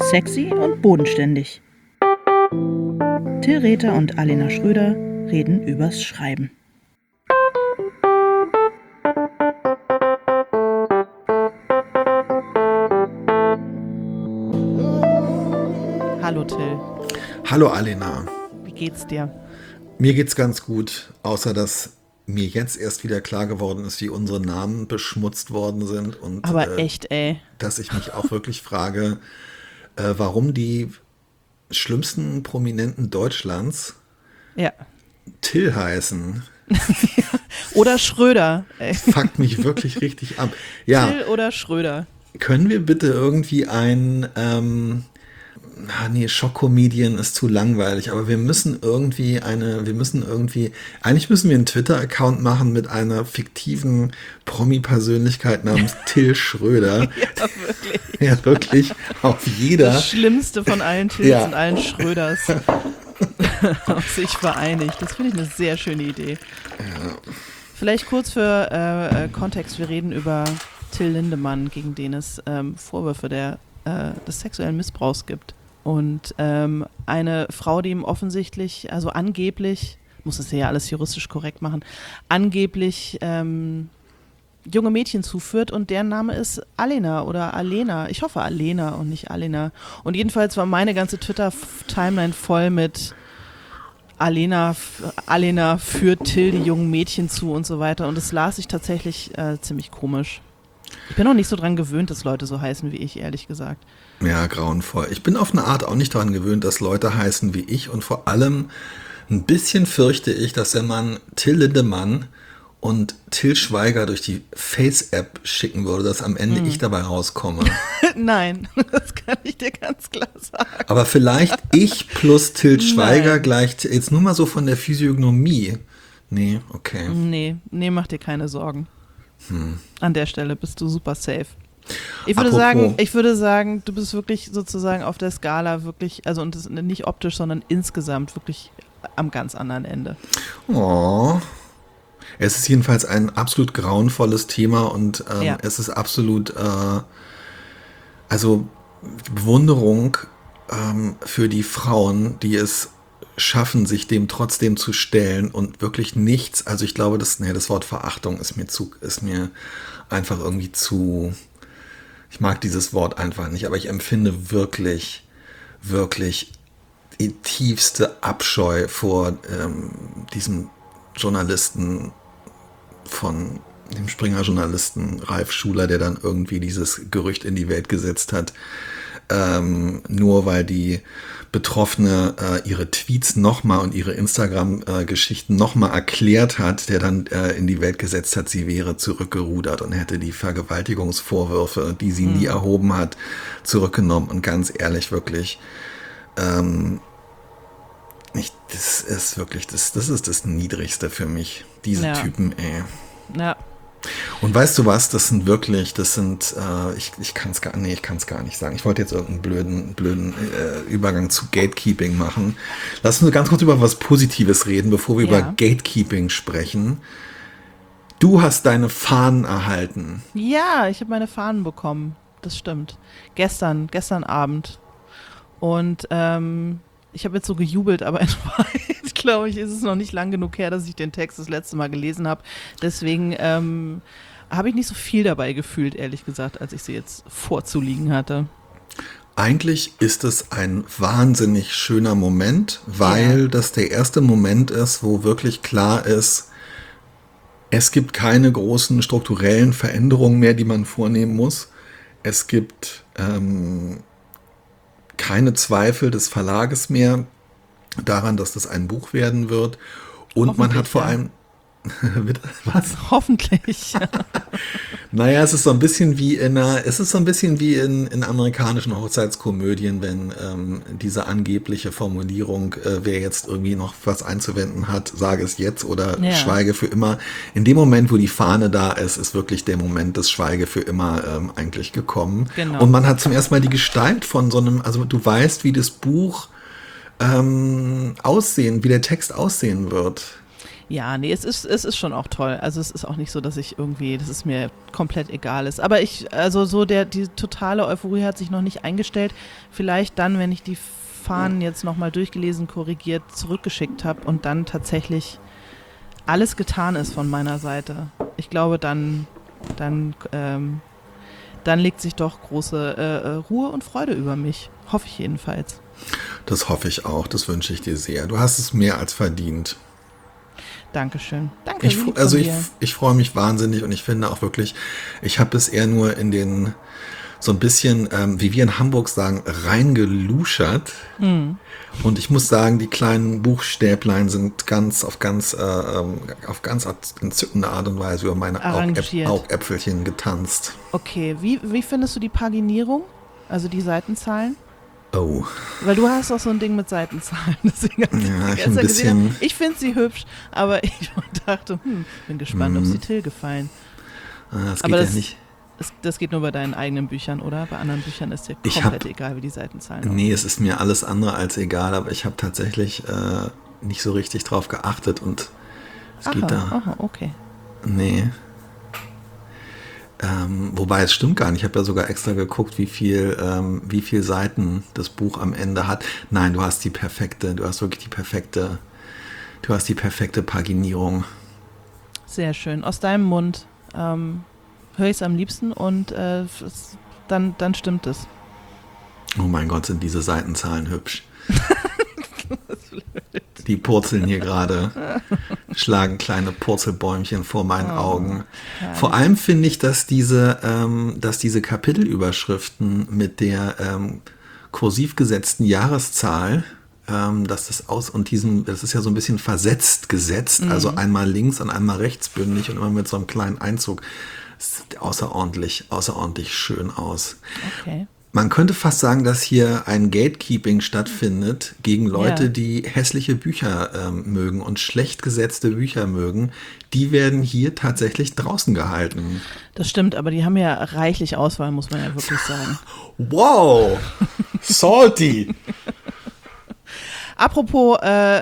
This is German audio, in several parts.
Sexy und bodenständig. Till Rether und Alena Schröder reden übers Schreiben. Hallo Till. Hallo Alena. Wie geht's dir? Mir geht's ganz gut, außer dass mir jetzt erst wieder klar geworden ist, wie unsere Namen beschmutzt worden sind. Und, aber echt, ey. Dass ich mich auch wirklich frage, warum die schlimmsten Prominenten Deutschlands Till heißen. Oder Schröder. Ey. Fuckt mich wirklich richtig ab. Ja. Till oder Schröder. Können wir bitte irgendwie Schock-Comedian ist zu langweilig, aber eigentlich müssen wir einen Twitter-Account machen mit einer fiktiven Promi-Persönlichkeit namens Till Schröder. Ja, wirklich. Ja, wirklich. Auf jeder. Das Schlimmste von allen Tills und allen Schröders auf sich vereinigt. Das finde ich eine sehr schöne Idee. Ja. Vielleicht kurz für Kontext. Wir reden über Till Lindemann, gegen den es Vorwürfe des sexuellen Missbrauchs gibt. Und eine Frau, die ihm offensichtlich, also angeblich, muss es ja alles juristisch korrekt machen, angeblich junge Mädchen zuführt und deren Name ist Alena oder Alena. Ich hoffe Alena und nicht Alena. Und jedenfalls war meine ganze Twitter-Timeline voll mit Alena führt Till die jungen Mädchen zu und so weiter. Und das las ich tatsächlich ziemlich komisch. Ich bin noch nicht so dran gewöhnt, dass Leute so heißen wie ich, ehrlich gesagt. Ja, grauenvoll. Ich bin auf eine Art auch nicht daran gewöhnt, dass Leute heißen wie ich. Und vor allem ein bisschen fürchte ich, dass wenn man Till Lindemann und Till Schweiger durch die Face-App schicken würde, dass am Ende ich dabei rauskomme. Nein, das kann ich dir ganz klar sagen. Aber vielleicht ich plus Till Schweiger gleich, jetzt nur mal so von der Physiognomie. Nee, okay. Nee, mach dir keine Sorgen. An der Stelle bist du super safe. Ich würde sagen, du bist wirklich sozusagen auf der Skala wirklich, also und das nicht optisch, sondern insgesamt wirklich am ganz anderen Ende. Oh. Es ist jedenfalls ein absolut grauenvolles Thema und es ist absolut, Bewunderung für die Frauen, die es schaffen, sich dem trotzdem zu stellen und wirklich nichts, also ich glaube, das Wort Verachtung ist mir einfach irgendwie zu, ich mag dieses Wort einfach nicht, aber ich empfinde wirklich, wirklich die tiefste Abscheu vor diesem Journalisten von dem Springer-Journalisten Ralf Schuler, der dann irgendwie dieses Gerücht in die Welt gesetzt hat, nur weil die Betroffene ihre Tweets nochmal und ihre Instagram-Geschichten nochmal erklärt hat, der dann in die Welt gesetzt hat, sie wäre zurückgerudert und hätte die Vergewaltigungsvorwürfe, die sie nie erhoben hat, zurückgenommen. Und ganz ehrlich, wirklich, das ist wirklich, das ist das Niedrigste für mich. Diese Typen, ey. Ja. Und weißt du was, ich kann es gar nicht sagen. Ich wollte jetzt irgendeinen blöden Übergang zu Gatekeeping machen. Lass uns ganz kurz über was Positives reden, bevor wir über Gatekeeping sprechen. Du hast deine Fahnen erhalten. Ja, ich habe meine Fahnen bekommen. Das stimmt. Gestern Abend. Und ich habe jetzt so gejubelt, aber in Wahrheit, glaube ich, ist es noch nicht lang genug her, dass ich den Text das letzte Mal gelesen habe. Deswegen habe ich nicht so viel dabei gefühlt, ehrlich gesagt, als ich sie jetzt vorzuliegen hatte. Eigentlich ist es ein wahnsinnig schöner Moment, weil das der erste Moment ist, wo wirklich klar ist, es gibt keine großen strukturellen Veränderungen mehr, die man vornehmen muss. Es gibt keine Zweifel des Verlages mehr daran, dass das ein Buch werden wird. Und man hat vor allem... Was? Hoffentlich. Naja, es ist so ein bisschen wie in amerikanischen Hochzeitskomödien, wenn diese angebliche Formulierung, wer jetzt irgendwie noch was einzuwenden hat, sage es jetzt oder schweige für immer. In dem Moment, wo die Fahne da ist, ist wirklich der Moment des Schweige für immer eigentlich gekommen. Genau. Und man hat zum ersten Mal die Gestalt von so einem, also du weißt, wie das Buch aussehen, wie der Text aussehen wird. Ja, nee, es ist schon auch toll. Also es ist auch nicht so, dass dass es mir komplett egal ist. Aber die totale Euphorie hat sich noch nicht eingestellt. Vielleicht dann, wenn ich die Fahnen jetzt nochmal durchgelesen, korrigiert, zurückgeschickt habe und dann tatsächlich alles getan ist von meiner Seite. Ich glaube, dann legt sich doch große Ruhe und Freude über mich. Hoffe ich jedenfalls. Das hoffe ich auch, das wünsche ich dir sehr. Du hast es mehr als verdient. Dankeschön. Danke. Ich freue mich wahnsinnig und ich finde auch wirklich, ich habe es eher nur so ein bisschen, wie wir in Hamburg sagen, reingeluschert. Und ich muss sagen, die kleinen Buchstäblein sind auf ganz entzückende Art und Weise über meine Augäpfelchen getanzt. Okay, wie findest du die Paginierung? Also die Seitenzahlen? Oh. Weil du hast auch so ein Ding mit Seitenzahlen. Deswegen ich finde sie hübsch, aber ich dachte, bin gespannt, ob sie Till gefallen. Das geht aber ja nicht. Das geht nur bei deinen eigenen Büchern, oder? Bei anderen Büchern ist dir komplett egal, wie die Seitenzahlen aussehen. Nee, es ist mir alles andere als egal, aber ich habe tatsächlich nicht so richtig drauf geachtet und es geht da. Aha, okay. Nee. Wobei es stimmt gar nicht. Ich habe ja sogar extra geguckt, wie viel Seiten das Buch am Ende hat. Nein, du hast die perfekte Paginierung. Sehr schön. Aus deinem Mund höre ich es am liebsten und dann stimmt es. Oh mein Gott, sind diese Seitenzahlen hübsch. Die purzeln hier gerade, schlagen kleine Purzelbäumchen vor meinen Augen. Herrlich. Vor allem finde ich, dass diese Kapitelüberschriften mit der kursiv gesetzten Jahreszahl, das ist ja so ein bisschen versetzt gesetzt, also einmal links und einmal rechts bündig und immer mit so einem kleinen Einzug. Es sieht außerordentlich schön aus. Okay. Man könnte fast sagen, dass hier ein Gatekeeping stattfindet gegen Leute, die hässliche Bücher mögen und schlecht gesetzte Bücher mögen. Die werden hier tatsächlich draußen gehalten. Das stimmt, aber die haben ja reichlich Auswahl, muss man ja wirklich sagen. Wow, salty. Apropos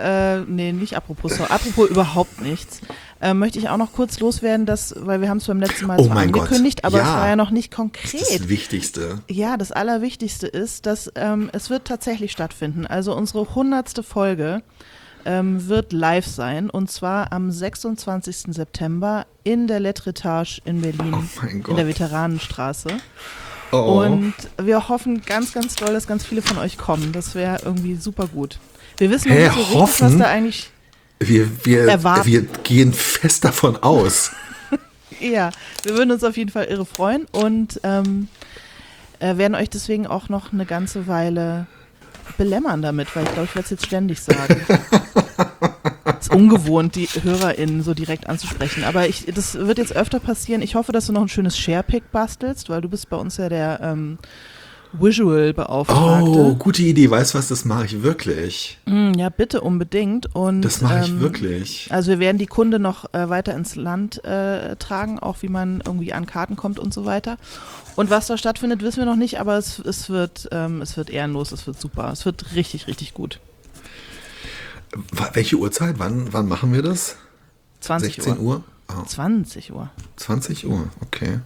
überhaupt nichts. Möchte ich auch noch kurz loswerden, weil wir haben es beim letzten Mal zwar angekündigt, aber es war ja noch nicht konkret. Das ist das Wichtigste. Ja, das Allerwichtigste ist, dass es wird tatsächlich stattfinden. Also unsere 100. Folge wird live sein und zwar am 26. September in der Letretage in Berlin, in der Veteranenstraße. Oh. Und wir hoffen ganz, ganz doll, dass ganz viele von euch kommen. Das wäre irgendwie super gut. Wir wissen noch nicht so richtig, was da eigentlich wir gehen fest davon aus. Ja, wir würden uns auf jeden Fall irre freuen und werden euch deswegen auch noch eine ganze Weile belämmern damit, weil ich glaube, ich werde es jetzt ständig sagen. Es ist ungewohnt, die HörerInnen so direkt anzusprechen, aber das wird jetzt öfter passieren. Ich hoffe, dass du noch ein schönes Sharepick bastelst, weil du bist bei uns ja der Visual-Beauftragte. Oh, gute Idee. Weißt du was, das mache ich wirklich. Ja, bitte unbedingt. Und, das mache ich wirklich. Also wir werden die Kunde noch weiter ins Land tragen, auch wie man irgendwie an Karten kommt und so weiter. Und was da stattfindet, wissen wir noch nicht, aber es wird ehrenlos, es wird super. Es wird richtig, richtig gut. Welche Uhrzeit? Wann machen wir das? 20 16 Uhr? Oh. 20 Uhr. 20 Uhr, okay.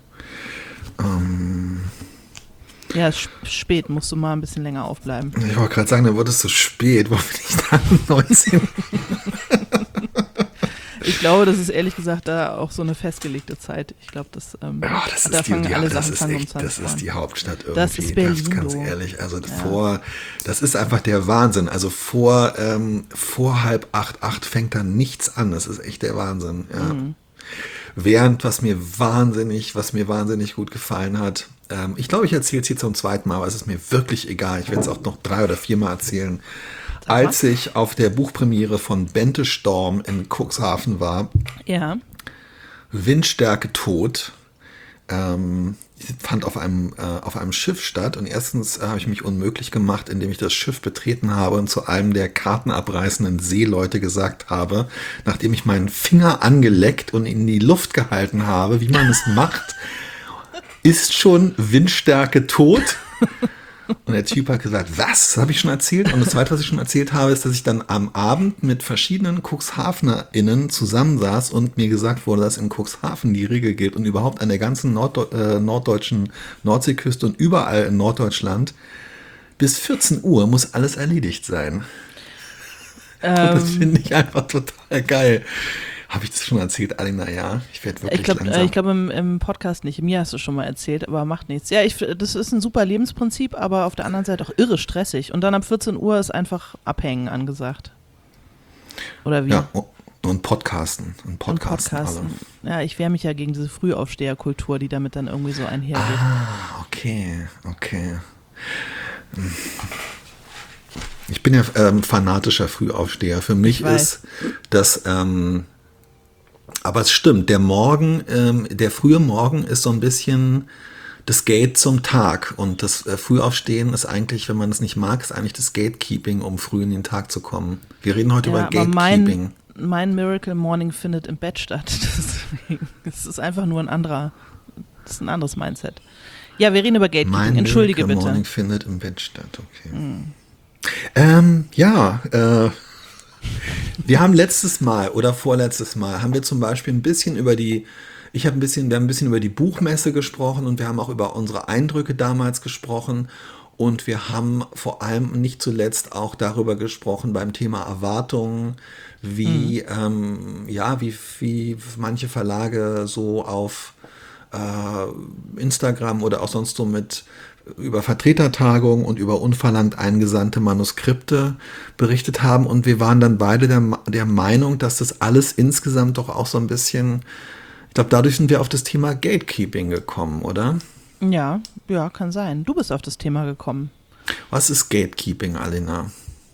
Ja, ist spät, musst du mal ein bisschen länger aufbleiben. Ich wollte gerade sagen, dann wurde es so spät. Wo bin ich da? 19? Ich glaube, das ist ehrlich gesagt da auch so eine festgelegte Zeit. Ich glaube, das ist die Hauptstadt irgendwie. Das ist Berlin. Ganz ehrlich, also das ist einfach der Wahnsinn. Also vor 7:30, fängt da nichts an. Das ist echt der Wahnsinn. Ja. Während, was mir wahnsinnig gut gefallen hat, ich glaube, ich erzähle es hier zum zweiten Mal, aber es ist mir wirklich egal. Ich werde es auch noch 3 oder 4 Mal erzählen. Als ich auf der Buchpremiere von Bente Storm in Cuxhaven war, Windstärke tot, fand auf einem Schiff statt und erstens habe ich mich unmöglich gemacht, indem ich das Schiff betreten habe und zu einem der kartenabreißenden Seeleute gesagt habe, nachdem ich meinen Finger angeleckt und in die Luft gehalten habe, wie man es macht, ist schon Windstärke tot. Und der Typ hat gesagt, was? Das habe ich schon erzählt. Und das Zweite, was ich schon erzählt habe, ist, dass ich dann am Abend mit verschiedenen CuxhavenerInnen zusammensaß und mir gesagt wurde, dass in Cuxhaven die Regel gilt und überhaupt an der ganzen norddeutschen Nordseeküste und überall in Norddeutschland, bis 14 Uhr muss alles erledigt sein. Und das finde ich einfach total geil. Habe ich das schon erzählt, Alina? Ja, ich werde wirklich langsam. Ich glaube im Podcast nicht. Mir hast du schon mal erzählt, aber macht nichts. Ja, das ist ein super Lebensprinzip, aber auf der anderen Seite auch irre stressig. Und dann ab 14 Uhr ist einfach Abhängen angesagt. Oder wie? Ja, und Podcasten. Und Podcasten. Alle. Ja, ich wehre mich ja gegen diese Frühaufsteherkultur, die damit dann irgendwie so einhergeht. Ah, okay. Ich bin ja fanatischer Frühaufsteher. Für mich ist das, aber es stimmt, der frühe Morgen ist so ein bisschen das Gate zum Tag. Und das Frühaufstehen ist eigentlich, wenn man es nicht mag, ist eigentlich das Gatekeeping, um früh in den Tag zu kommen. Wir reden heute über Gatekeeping. Mein Miracle Morning findet im Bett statt. Deswegen, es ist einfach nur ein anderes Mindset. Ja, wir reden über Gatekeeping. Entschuldige bitte. Mein Miracle Morning findet im Bett statt, okay. Wir haben letztes Mal oder vorletztes Mal haben wir zum Beispiel wir haben ein bisschen über die Buchmesse gesprochen und wir haben auch über unsere Eindrücke damals gesprochen und wir haben vor allem nicht zuletzt auch darüber gesprochen beim Thema Erwartungen, wie manche Verlage so auf Instagram oder auch sonst so über Vertretertagungen und über unverlangt eingesandte Manuskripte berichtet haben und wir waren dann beide der Meinung, dass das alles insgesamt doch auch so ein bisschen, ich glaube, dadurch sind wir auf das Thema Gatekeeping gekommen, oder? Ja, kann sein. Du bist auf das Thema gekommen. Was ist Gatekeeping, Alina?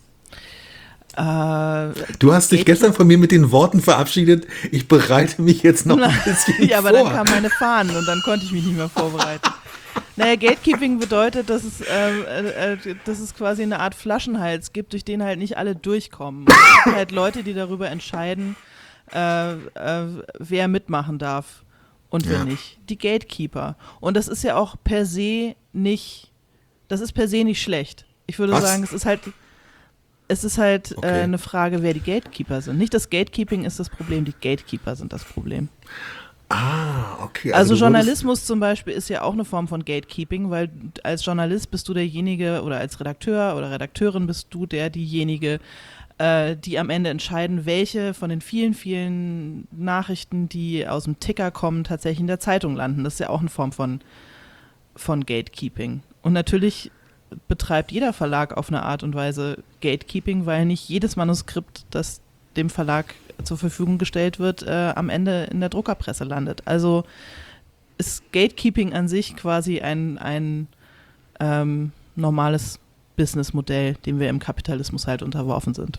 Du hast dich gestern von mir mit den Worten verabschiedet, ich bereite mich jetzt noch ein bisschen vor. Ja, aber dann kamen meine Fahnen und dann konnte ich mich nicht mehr vorbereiten. Naja, Gatekeeping bedeutet, dass es quasi eine Art Flaschenhals gibt, durch den halt nicht alle durchkommen. Es gibt halt Leute, die darüber entscheiden, wer mitmachen darf und wer nicht. Die Gatekeeper. Und das ist ja auch per se nicht schlecht. Ich würde sagen, es ist halt okay. Eine Frage, wer die Gatekeeper sind. Nicht das Gatekeeping ist das Problem, die Gatekeeper sind das Problem. Ah, okay. Also Journalismus zum Beispiel ist ja auch eine Form von Gatekeeping, weil als Journalist bist du derjenige oder als Redakteur oder Redakteurin bist du diejenige, die am Ende entscheiden, welche von den vielen, vielen Nachrichten, die aus dem Ticker kommen, tatsächlich in der Zeitung landen. Das ist ja auch eine Form von Gatekeeping. Und natürlich betreibt jeder Verlag auf eine Art und Weise Gatekeeping, weil nicht jedes Manuskript, das dem Verlag zur Verfügung gestellt wird, am Ende in der Druckerpresse landet. Also ist Gatekeeping an sich quasi ein normales Businessmodell, dem wir im Kapitalismus halt unterworfen sind.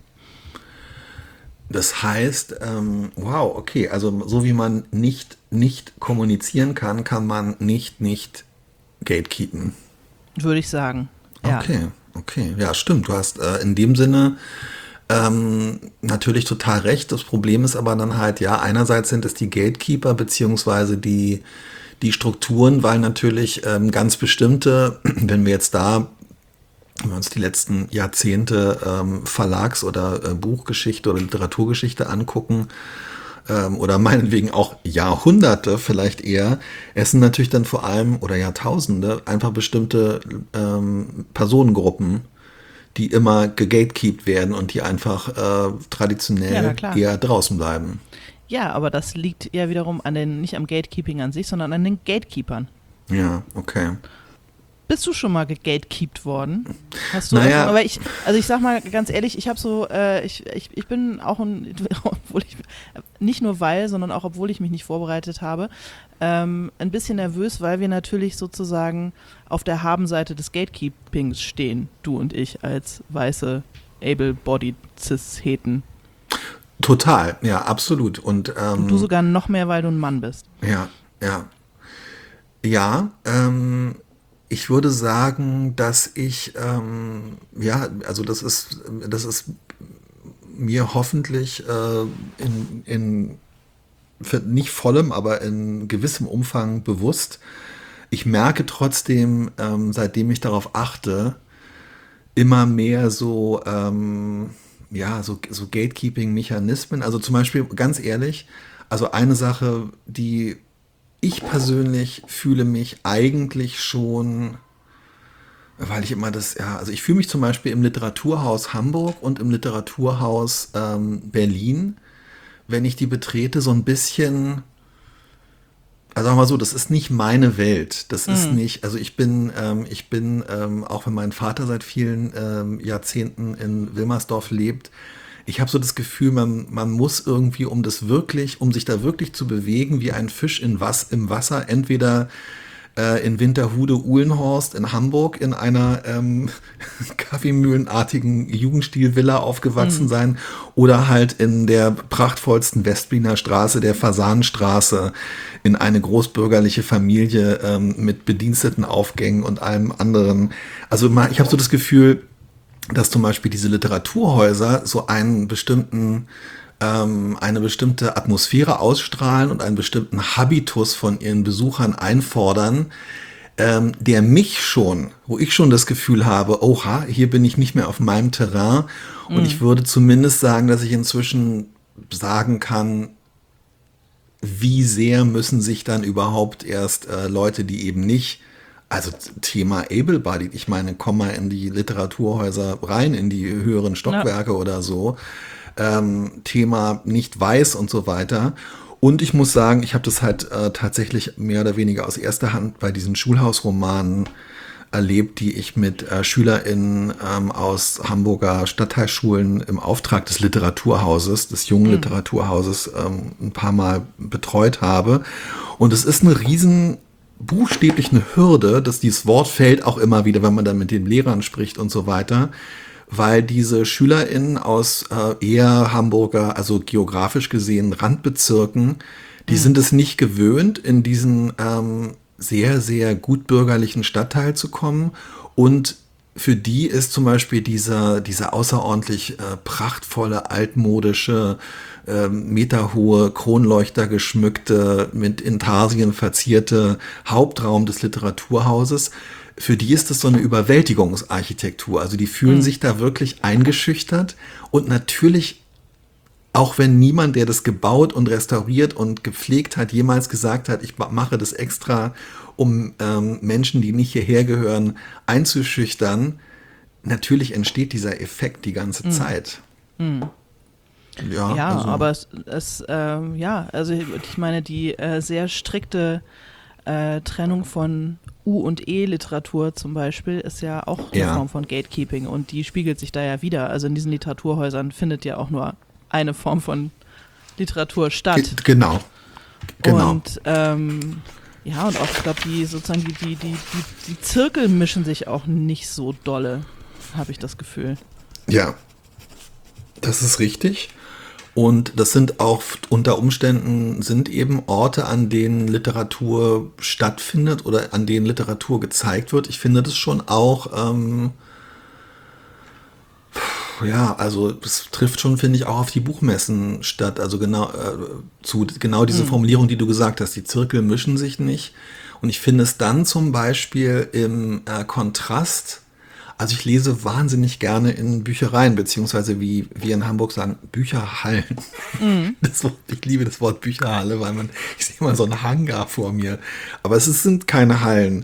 Das heißt, wow, okay, also so wie man nicht kommunizieren kann, kann man nicht gatekeepen. Würde ich sagen, ja. Okay, ja, stimmt. Du hast in dem Sinne natürlich total recht. Das Problem ist aber dann halt, ja, einerseits sind es die Gatekeeper beziehungsweise die Strukturen, weil natürlich ganz bestimmte, wenn wir uns die letzten Jahrzehnte Verlags- oder Buchgeschichte oder Literaturgeschichte angucken, oder meinetwegen auch Jahrhunderte vielleicht eher, es sind natürlich dann vor allem, oder Jahrtausende, einfach bestimmte Personengruppen, die immer gegatekeept werden und die einfach traditionell eher draußen bleiben. Ja, aber das liegt ja wiederum nicht am Gatekeeping an sich, sondern an den Gatekeepern. Ja, okay. Bist du schon mal gegatekeept worden? Hast du naja. aber ich sag mal ganz ehrlich, ich habe so, ich bin auch nicht nur sondern auch obwohl ich mich nicht vorbereitet habe, ein bisschen nervös, weil wir natürlich sozusagen auf der Habenseite des Gatekeepings stehen, du und ich als weiße, able-bodied Cis-Heten. Total, ja, absolut. Und du sogar noch mehr, weil du ein Mann bist. Ja, ich würde sagen, dass ich, also das ist mir hoffentlich in nicht vollem, aber in gewissem Umfang bewusst. ich merke trotzdem, seitdem ich darauf achte, immer mehr so, ja, so Gatekeeping-Mechanismen. Also zum Beispiel, ganz ehrlich, also eine Sache, die ich persönlich fühle mich eigentlich schon, weil ich immer das, ja, also ich fühle mich zum Beispiel im Literaturhaus Hamburg und im Literaturhaus Berlin, wenn ich die betrete, so ein bisschen, also sagen wir mal so, das ist nicht meine Welt. Das ist nicht, also ich bin, auch wenn mein Vater seit vielen Jahrzehnten in Wilmersdorf lebt, ich habe so das Gefühl, man muss irgendwie, um sich da wirklich zu bewegen, wie ein Fisch im Wasser, entweder in Winterhude-Uhlenhorst in Hamburg in einer kaffeemühlenartigen Jugendstil-Villa aufgewachsen sein oder halt in der prachtvollsten Westberliner Straße, der Fasanenstraße, in eine großbürgerliche Familie mit Bedienstetenaufgängen und allem anderen. Also ich habe so das Gefühl, dass zum Beispiel diese Literaturhäuser so eine bestimmte Atmosphäre ausstrahlen und einen bestimmten Habitus von ihren Besuchern einfordern, der mich schon, wo ich schon das Gefühl habe, oha, hier bin ich nicht mehr auf meinem Terrain. Und ich würde zumindest sagen, dass ich inzwischen sagen kann, wie sehr müssen sich dann überhaupt erst Leute, die eben nicht, also Thema Able-Bodied, ich meine, komm mal in die Literaturhäuser rein, in die höheren Stockwerke oder so, Thema nicht weiß und so weiter. Und ich muss sagen, ich habe das halt tatsächlich mehr oder weniger aus erster Hand bei diesen Schulhausromanen erlebt, die ich mit SchülerInnen aus Hamburger Stadtteilschulen im Auftrag des Literaturhauses, des jungen Literaturhauses, ein paar Mal betreut habe. Und es ist eine riesen buchstäblich eine Hürde, dass dieses Wort fällt auch immer wieder, wenn man dann mit den Lehrern spricht und so weiter, weil diese SchülerInnen aus eher Hamburger, also geografisch gesehen Randbezirken, die sind es nicht gewöhnt, in diesen sehr, sehr gutbürgerlichen Stadtteil zu kommen. Und für die ist zum Beispiel dieser außerordentlich prachtvolle, altmodische, meterhohe, Kronleuchter geschmückte, mit Intarsien verzierte Hauptraum des Literaturhauses, für die ist das so eine Überwältigungsarchitektur. Also die fühlen sich da wirklich eingeschüchtert und natürlich, auch wenn niemand, der das gebaut und restauriert und gepflegt hat, jemals gesagt hat, ich mache das extra, um Menschen, die nicht hierher gehören, einzuschüchtern, natürlich entsteht dieser Effekt die ganze Zeit. Ja, Ja, also, aber also ich meine, die sehr strikte Trennung von U- und E-Literatur zum Beispiel ist ja auch eine ja, Form von Gatekeeping und die spiegelt sich da ja wieder. Also in diesen Literaturhäusern findet ja auch nur eine Form von Literatur statt. Genau, genau. Und ja, und auch, ich glaube, sozusagen die Zirkel mischen sich auch nicht so dolle, habe ich das Gefühl. Ja, das ist richtig. Und das sind auch unter Umständen sind eben Orte, an denen Literatur stattfindet oder an denen Literatur gezeigt wird. Ich finde das schon auch, ja, also das trifft schon, finde ich, auch auf die Buchmessen statt. Also genau diese Formulierung, die du gesagt hast, die Zirkel mischen sich nicht. Und ich finde es dann zum Beispiel im Kontrast. Also ich lese wahnsinnig gerne in Büchereien, beziehungsweise wie wir in Hamburg sagen, Bücherhallen. Ich liebe das Wort Bücherhalle, weil ich sehe immer so einen Hangar vor mir. Aber sind keine Hallen.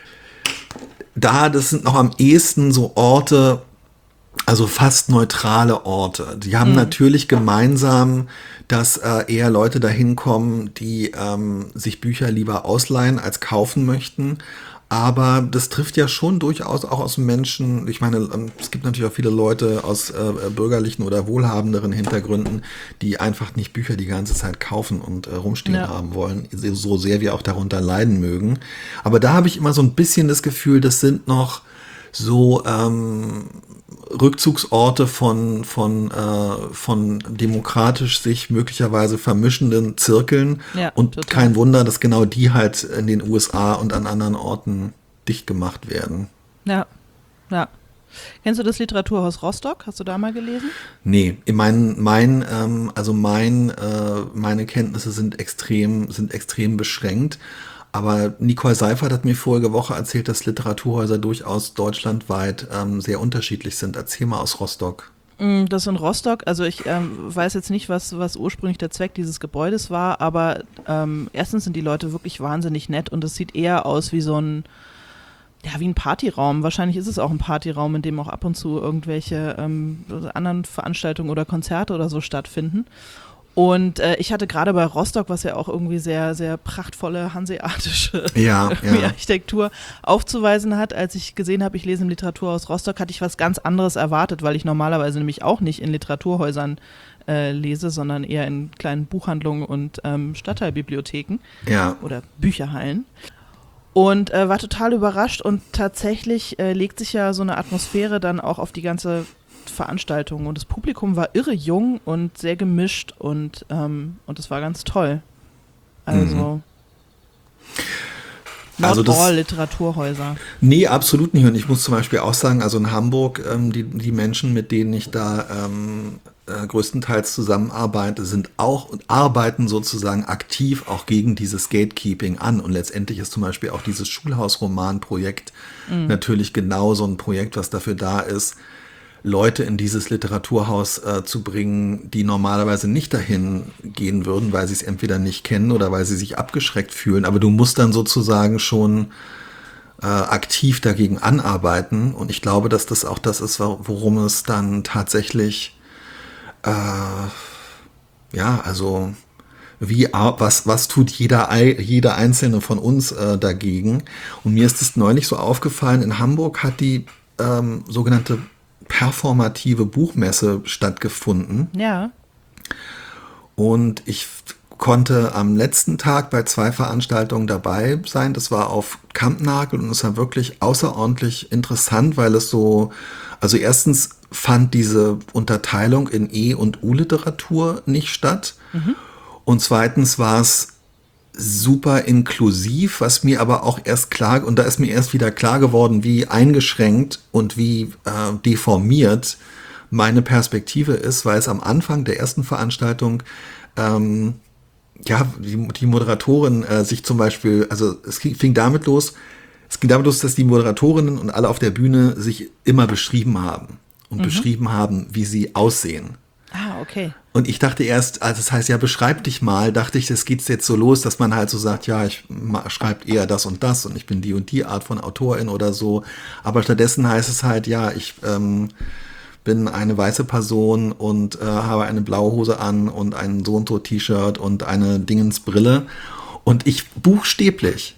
Das sind noch am ehesten so Orte, also fast neutrale Orte. Die haben natürlich gemeinsam, dass eher Leute dahin kommen, die sich Bücher lieber ausleihen als kaufen möchten. Aber das trifft ja schon durchaus auch aus Menschen, ich meine, es gibt natürlich auch viele Leute aus bürgerlichen oder wohlhabenderen Hintergründen, die einfach nicht Bücher die ganze Zeit kaufen und rumstehen haben wollen, so sehr wir auch darunter leiden mögen. Aber da habe ich immer so ein bisschen das Gefühl, das sind noch so Rückzugsorte von demokratisch sich möglicherweise vermischenden Zirkeln. Ja, Und total. kein Wunder, dass genau die halt in den USA und an anderen Orten dicht gemacht werden. Ja, ja. Kennst du das Literaturhaus Rostock? Hast du da mal gelesen? Nee, meine Kenntnisse sind extrem beschränkt. Aber Nicole Seifert hat mir vorige Woche erzählt, dass Literaturhäuser durchaus deutschlandweit sehr unterschiedlich sind. Erzähl mal aus Rostock. Das in Rostock, also ich weiß jetzt nicht, was ursprünglich der Zweck dieses Gebäudes war, aber erstens sind die Leute wirklich wahnsinnig nett und es sieht eher aus wie so ein, ja, wie ein Partyraum. Wahrscheinlich ist es auch ein Partyraum, in dem auch ab und zu irgendwelche anderen Veranstaltungen oder Konzerte oder so stattfinden. Und ich hatte gerade bei Rostock, was ja auch irgendwie sehr, sehr prachtvolle hanseatische Architektur aufzuweisen hat, als ich gesehen habe, ich lese im Literaturhaus Rostock, hatte ich was ganz anderes erwartet, weil ich normalerweise nämlich auch nicht in Literaturhäusern lese, sondern eher in kleinen Buchhandlungen und Stadtteilbibliotheken oder Bücherhallen. Und war total überrascht und tatsächlich legt sich ja so eine Atmosphäre dann auch auf die ganze Veranstaltung und das Publikum war irre jung und sehr gemischt und das war ganz toll. Also not all Literaturhäuser. Nee, absolut nicht. Und ich muss zum Beispiel auch sagen, also in Hamburg, die Menschen, mit denen ich da größtenteils zusammenarbeite, sind auch und arbeiten sozusagen aktiv auch gegen dieses Gatekeeping an. Und letztendlich ist zum Beispiel auch dieses Schulhausroman-Projekt natürlich genau so ein Projekt, was dafür da ist, Leute in dieses Literaturhaus zu bringen, die normalerweise nicht dahin gehen würden, weil sie es entweder nicht kennen oder weil sie sich abgeschreckt fühlen. Aber du musst dann sozusagen schon aktiv dagegen anarbeiten. Und ich glaube, dass das auch das ist, worum es dann tatsächlich, also was tut jeder Einzelne von uns dagegen? Und mir ist es neulich so aufgefallen, in Hamburg hat die sogenannte performative Buchmesse stattgefunden. Ja. Und ich konnte am letzten Tag bei 2 Veranstaltungen dabei sein. Das war auf Kampnagel und es war wirklich außerordentlich interessant, weil es so, also erstens fand diese Unterteilung in E- und U-Literatur nicht statt. Und zweitens war es super inklusiv, was mir aber auch und da ist mir erst wieder klar geworden, wie eingeschränkt und wie deformiert meine Perspektive ist, weil es am Anfang der ersten Veranstaltung die Moderatorin sich zum Beispiel, also es ging damit los, dass die Moderatorinnen und alle auf der Bühne sich immer beschrieben haben und beschrieben haben, wie sie aussehen. Ah, okay. Und ich dachte erst, also das heißt, ja, beschreib dich mal, dachte ich, das geht jetzt so los, dass man halt so sagt, ja, ich schreibe eher das und ich bin die und die Art von Autorin oder so. Aber stattdessen heißt es halt, ja, ich bin eine weiße Person und habe eine blaue Hose an und ein so und so T-Shirt und eine Dingensbrille. Und ich buchstäblich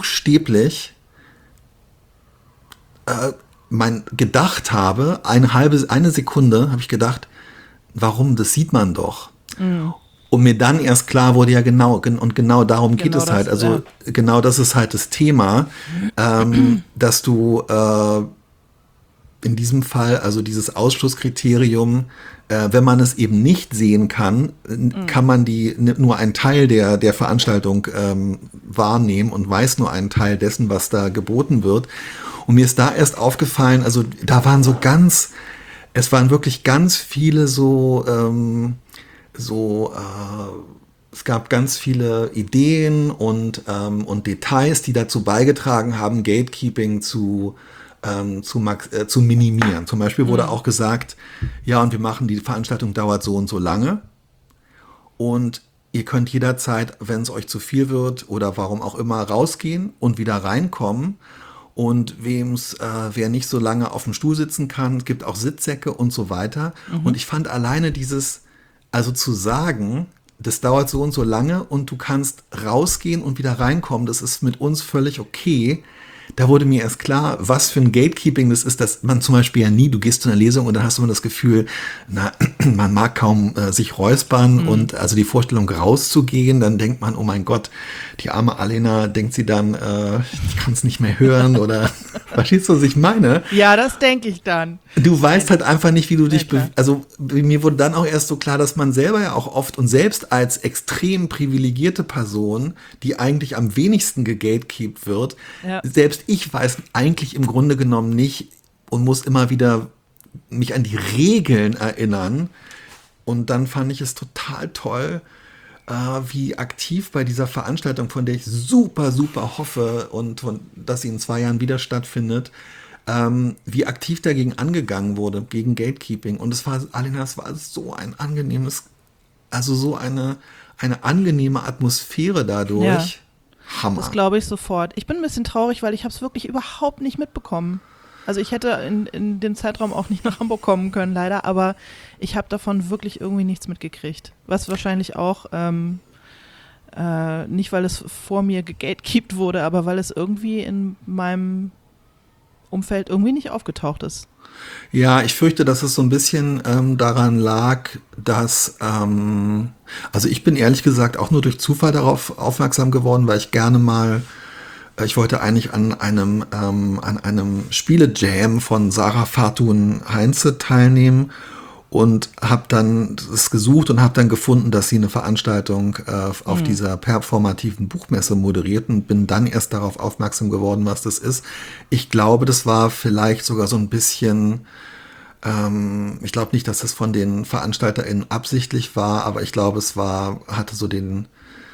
gedacht habe, eine Sekunde habe ich gedacht, warum, das sieht man doch. Und mir dann erst klar wurde, ja genau darum geht es halt. Also genau das ist halt das Thema, dass du in diesem Fall, also dieses Ausschlusskriterium, wenn man es eben nicht sehen kann, kann man nur einen Teil der Veranstaltung wahrnehmen und weiß nur einen Teil dessen, was da geboten wird. Und mir ist da erst aufgefallen, also da waren es waren wirklich ganz viele es gab ganz viele Ideen und Details, die dazu beigetragen haben, Gatekeeping zu minimieren. Zum Beispiel wurde auch gesagt, ja, und wir machen, die Veranstaltung dauert so und so lange und ihr könnt jederzeit, wenn es euch zu viel wird oder warum auch immer, rausgehen und wieder reinkommen. Und wer nicht so lange auf dem Stuhl sitzen kann, es gibt auch Sitzsäcke und so weiter. Und ich fand alleine also zu sagen, das dauert so und so lange und du kannst rausgehen und wieder reinkommen, das ist mit uns völlig okay. Da wurde mir erst klar, was für ein Gatekeeping das ist, dass man zum Beispiel ja nie, du gehst zu einer Lesung und dann hast du immer das Gefühl, man mag kaum sich räuspern und also die Vorstellung rauszugehen, dann denkt man, oh mein Gott, die arme Alena, denkt sie dann, ich kann es nicht mehr hören oder, verstehst du, was ich meine? Ja, das denke ich dann. Du weißt halt einfach nicht, wie du dich, also mir wurde dann auch erst so klar, dass man selber ja auch oft und selbst als extrem privilegierte Person, die eigentlich am wenigsten gegatekeept wird, selbst ich weiß eigentlich im Grunde genommen nicht und muss immer wieder mich an die Regeln erinnern. Und dann fand ich es total toll, wie aktiv bei dieser Veranstaltung, von der ich super, super hoffe und dass sie in 2 Jahren wieder stattfindet, wie aktiv dagegen angegangen wurde, gegen Gatekeeping. Und Alina, es war so ein angenehmes, also so eine angenehme Atmosphäre dadurch. Ja, Hammer. das glaube ich sofort. Ich bin ein bisschen traurig, weil ich habe es wirklich überhaupt nicht mitbekommen. Also ich hätte in dem Zeitraum auch nicht nach Hamburg kommen können, leider, aber ich habe davon wirklich irgendwie nichts mitgekriegt. Was wahrscheinlich auch nicht, weil es vor mir gegatekeept wurde, aber weil es irgendwie in meinem Umfeld irgendwie nicht aufgetaucht ist. Ja, ich fürchte, dass es so ein bisschen daran lag, dass, also ich bin ehrlich gesagt auch nur durch Zufall darauf aufmerksam geworden, weil ich wollte eigentlich an einem Spiele-Jam von Sarah Fatun Heinze teilnehmen und habe dann es gesucht und habe dann gefunden, dass sie eine Veranstaltung auf dieser performativen Buchmesse moderiert und bin dann erst darauf aufmerksam geworden, was das ist. Ich glaube, das war vielleicht sogar so ein bisschen, ich glaube nicht, dass das von den VeranstalterInnen absichtlich war, aber ich glaube, hatte so den,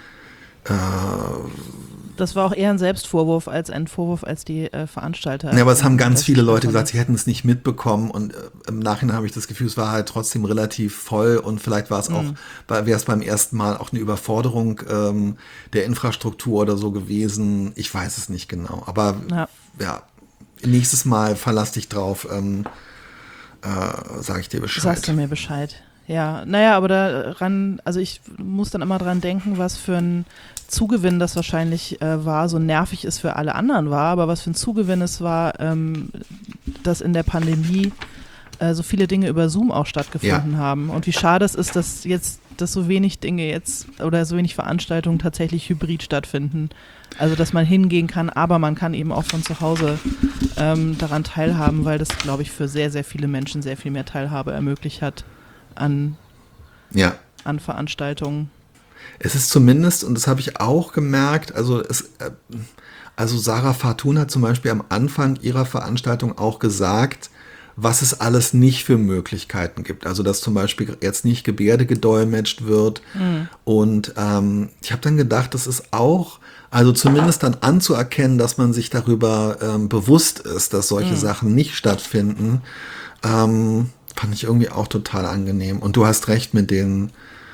Das war auch eher ein Selbstvorwurf als ein Vorwurf als die Veranstalter. ja, aber es haben ganz das viele Leute davon gesagt, sie hätten es nicht mitbekommen und im Nachhinein habe ich das Gefühl, es war halt trotzdem relativ voll und vielleicht war es auch, wäre es beim ersten Mal auch eine Überforderung der Infrastruktur oder so gewesen. Ich weiß es nicht genau, aber ja nächstes Mal verlass dich drauf, sage ich dir Bescheid. Sagst du mir Bescheid. Ja, naja, aber daran, also ich muss dann immer dran denken, was für ein Zugewinn das wahrscheinlich war, so nervig es für alle anderen war, aber was für ein Zugewinn es war, dass in der Pandemie so viele Dinge über Zoom auch stattgefunden haben. Und wie schade es ist, dass so wenig Dinge jetzt oder so wenig Veranstaltungen tatsächlich hybrid stattfinden. Also dass man hingehen kann, aber man kann eben auch von zu Hause daran teilhaben, weil das, glaube ich, für sehr, sehr viele Menschen sehr viel mehr Teilhabe ermöglicht hat an Veranstaltungen. Es ist zumindest, und das habe ich auch gemerkt, also Sarah Fatun hat zum Beispiel am Anfang ihrer Veranstaltung auch gesagt, was es alles nicht für Möglichkeiten gibt. Also dass zum Beispiel jetzt nicht Gebärde gedolmetscht wird. Und ich habe dann gedacht, das ist auch, also zumindest dann anzuerkennen, dass man sich darüber bewusst ist, dass solche Sachen nicht stattfinden, fand ich irgendwie auch total angenehm. Und du hast recht mit den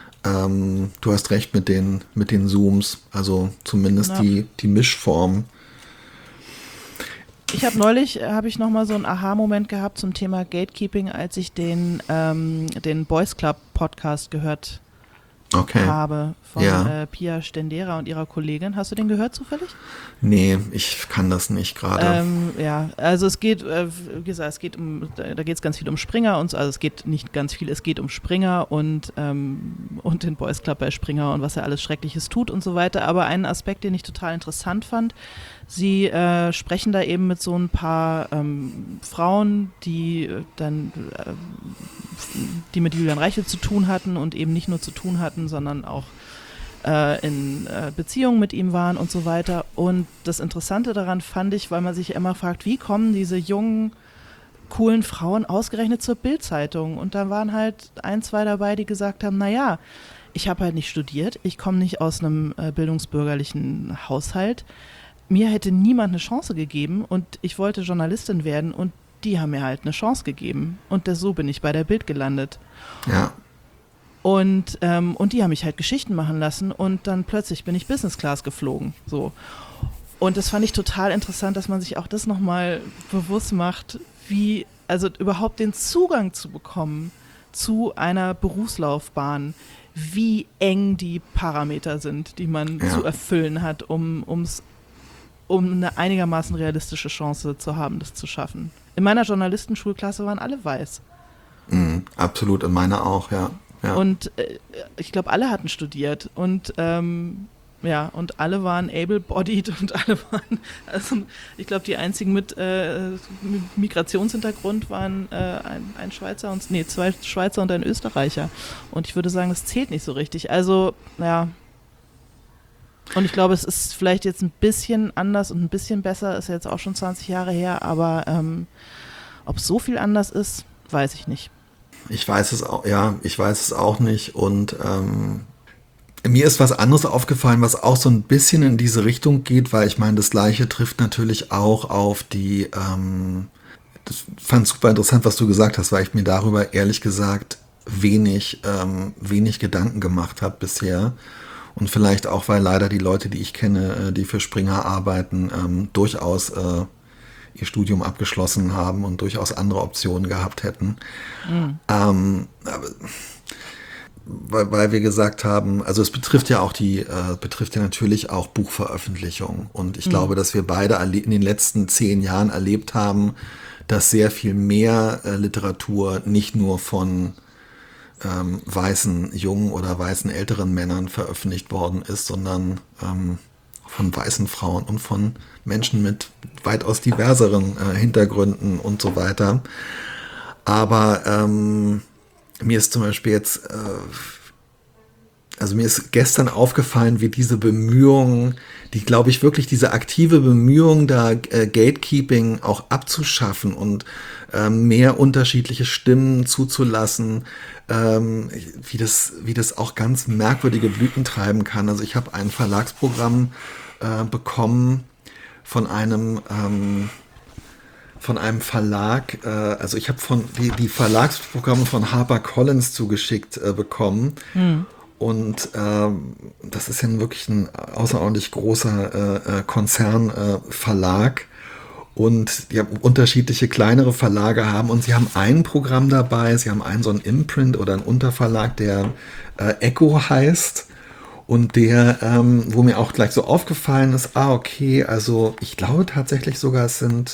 Zooms, also zumindest die Mischform. Ich habe neulich, nochmal so einen Aha-Moment gehabt zum Thema Gatekeeping, als ich den Boys Club Podcast gehört habe von Pia Stendera und ihrer Kollegin. Hast du den gehört zufällig? Nee, ich kann das nicht gerade. Also es geht, wie gesagt, da geht es ganz viel um Springer und so, also es geht nicht ganz viel, es geht um Springer und den Boys Club bei Springer und was er alles Schreckliches tut und so weiter. Aber einen Aspekt, den ich total interessant fand, sie sprechen da eben mit so ein paar Frauen, die mit Julian Reichelt zu tun hatten und eben nicht nur zu tun hatten, sondern auch in Beziehungen mit ihm waren und so weiter. Und das Interessante daran fand ich, weil man sich immer fragt, wie kommen diese jungen, coolen Frauen ausgerechnet zur Bild-Zeitung? Und da waren halt 1, 2 dabei, die gesagt haben, naja, ich habe halt nicht studiert, ich komme nicht aus einem bildungsbürgerlichen Haushalt, mir hätte niemand eine Chance gegeben und ich wollte Journalistin werden und die haben mir halt eine Chance gegeben. Und so bin ich bei der Bild gelandet. Ja. Und die haben mich halt Geschichten machen lassen und dann plötzlich bin ich Business Class geflogen. So. Und das fand ich total interessant, dass man sich auch das nochmal bewusst macht, also überhaupt den Zugang zu bekommen zu einer Berufslaufbahn, wie eng die Parameter sind, die man zu erfüllen hat, um eine einigermaßen realistische Chance zu haben, das zu schaffen. In meiner Journalistenschulklasse waren alle weiß. Absolut, in meiner auch, ja. Und ich glaube, alle hatten studiert und und alle waren able-bodied und alle waren, also ich glaube, die einzigen mit Migrationshintergrund waren ein Schweizer und 2 Schweizer und ein Österreicher. Und ich würde sagen, das zählt nicht so richtig. Also, ja. Und ich glaube, es ist vielleicht jetzt ein bisschen anders und ein bisschen besser, ist jetzt auch schon 20 Jahre her, aber ob es so viel anders ist, weiß ich nicht. Ich weiß es auch nicht und Mir ist was anderes aufgefallen, was auch so ein bisschen in diese Richtung geht, weil ich meine, das Gleiche trifft natürlich auch auf die, das fand super interessant, was du gesagt hast, weil ich mir darüber ehrlich gesagt wenig Gedanken gemacht habe bisher. Und vielleicht auch, weil leider die Leute, die ich kenne, die für Springer arbeiten, durchaus ihr Studium abgeschlossen haben und durchaus andere Optionen gehabt hätten. Aber weil wir gesagt haben, also es betrifft ja auch betrifft ja natürlich auch Buchveröffentlichung. Und ich glaube, dass wir beide in den letzten 10 Jahren erlebt haben, dass sehr viel mehr Literatur nicht nur von weißen jungen oder weißen älteren Männern veröffentlicht worden ist, sondern von weißen Frauen und von Menschen mit weitaus diverseren Hintergründen und so weiter. Aber mir ist zum Beispiel jetzt, also mir ist gestern aufgefallen, wie diese Bemühungen, die, glaube ich, wirklich diese aktive Bemühung, da Gatekeeping auch abzuschaffen und mehr unterschiedliche Stimmen zuzulassen, wie das auch ganz merkwürdige Blüten treiben kann. Also ich habe ein Verlagsprogramm bekommen von einem Verlag, also ich habe die Verlagsprogramme von HarperCollins zugeschickt bekommen. Und das ist ja wirklich ein außerordentlich großer Konzernverlag. Und die haben unterschiedliche kleinere Verlage haben. Und sie haben ein Programm dabei, sie haben einen so einen Imprint oder einen Unterverlag, der Echo heißt. Und der, wo mir auch gleich so aufgefallen ist, okay, also ich glaube tatsächlich sogar, es sind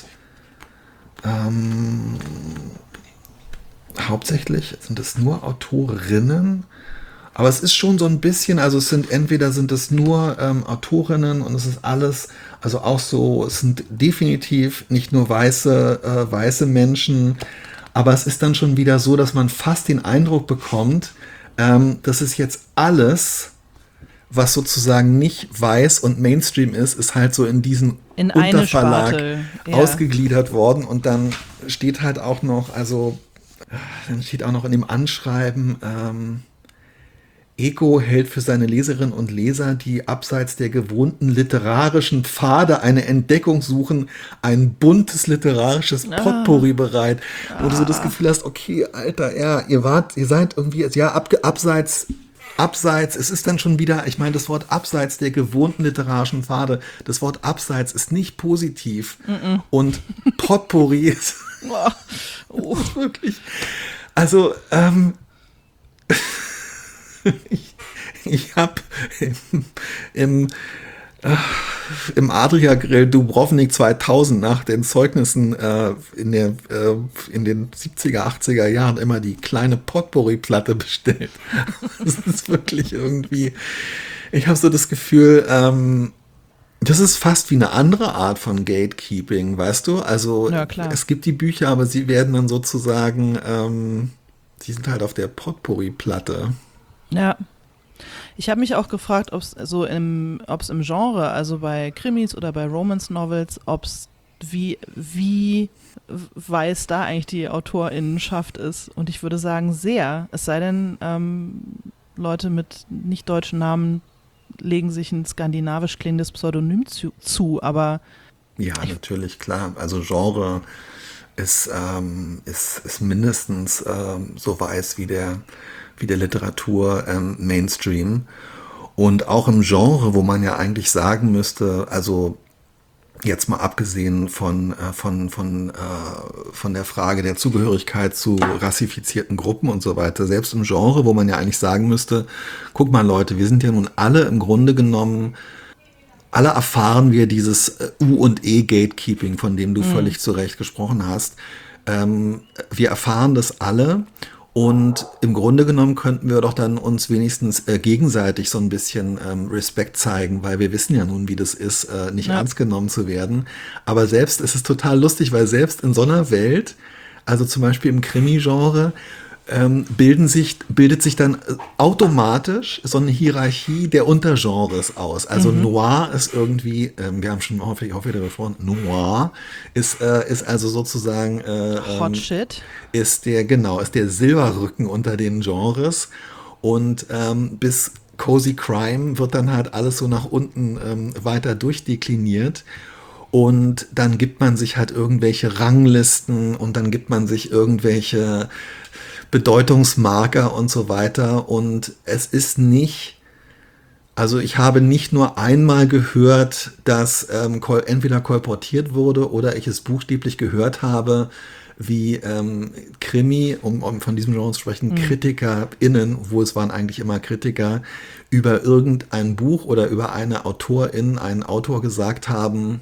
hauptsächlich sind es nur Autorinnen, aber es ist schon so ein bisschen, also entweder sind es nur Autorinnen und es ist alles, also auch so, es sind definitiv nicht nur weiße Menschen, aber es ist dann schon wieder so, dass man fast den Eindruck bekommt, dass es jetzt alles, was sozusagen nicht weiß und Mainstream ist halt so in diesen Unterverlag ausgegliedert worden. Und dann steht halt auch noch, dann steht auch noch in dem Anschreiben, Eco hält für seine Leserinnen und Leser, die abseits der gewohnten literarischen Pfade eine Entdeckung suchen, ein buntes literarisches Potpourri bereit, wo du so das Gefühl hast, okay, Alter, ja, ihr seid irgendwie, ja, abseits, es ist dann schon wieder, ich meine, das Wort abseits der gewohnten literarischen Pfade, das Wort abseits ist nicht positiv. Und Potpourri ist wirklich, also, ich habe im Adria Grill Dubrovnik 2000 nach den Zeugnissen in den 70er, 80er Jahren immer die kleine Potpourri-Platte bestellt. Das ist wirklich irgendwie, ich habe so das Gefühl, das ist fast wie eine andere Art von Gatekeeping, weißt du? Also Ja, klar. es gibt die Bücher, aber sie werden dann sozusagen, die sind halt auf der Potpourri-Platte. Ja. Ich habe mich auch gefragt, ob es im Genre, also bei Krimis oder bei Romance Novels, wie weiß da eigentlich die AutorInnenschaft ist. Und ich würde sagen, sehr. Es sei denn, Leute mit nicht deutschen Namen legen sich ein skandinavisch klingendes Pseudonym zu, aber ja, natürlich, klar. Also Genre ist mindestens so weiß wie der Literatur Mainstream. Und auch im Genre, wo man ja eigentlich sagen müsste, also jetzt mal abgesehen von der Frage der Zugehörigkeit zu rassifizierten Gruppen und so weiter, selbst im Genre, wo man ja eigentlich sagen müsste, guck mal Leute, wir sind ja nun alle im Grunde genommen, alle erfahren wir dieses U- und E-Gatekeeping, von dem du völlig zu Recht gesprochen hast. Wir erfahren das alle. Und im Grunde genommen könnten wir doch dann uns wenigstens gegenseitig so ein bisschen Respekt zeigen, weil wir wissen ja nun, wie das ist, nicht ernst genommen zu werden. Aber selbst ist es total lustig, weil selbst in so einer Welt, also zum Beispiel im Krimi-Genre, bildet sich dann automatisch so eine Hierarchie der Untergenres aus. Also Noir ist irgendwie, wir haben schon häufig wieder gesprochen, Noir ist also sozusagen Hot Shit. ist der Silberrücken unter den Genres. Und bis Cozy Crime wird dann halt alles so nach unten weiter durchdekliniert. Und dann gibt man sich halt irgendwelche Ranglisten und dann gibt man sich irgendwelche Bedeutungsmarker und so weiter. Und es ist nicht, also ich habe nicht nur einmal gehört, dass entweder kolportiert wurde oder ich es buchstäblich gehört habe, wie Krimi, um von diesem Genre zu sprechen, KritikerInnen, wo es waren eigentlich immer Kritiker, über irgendein Buch oder über eine Autorin, einen Autor gesagt haben,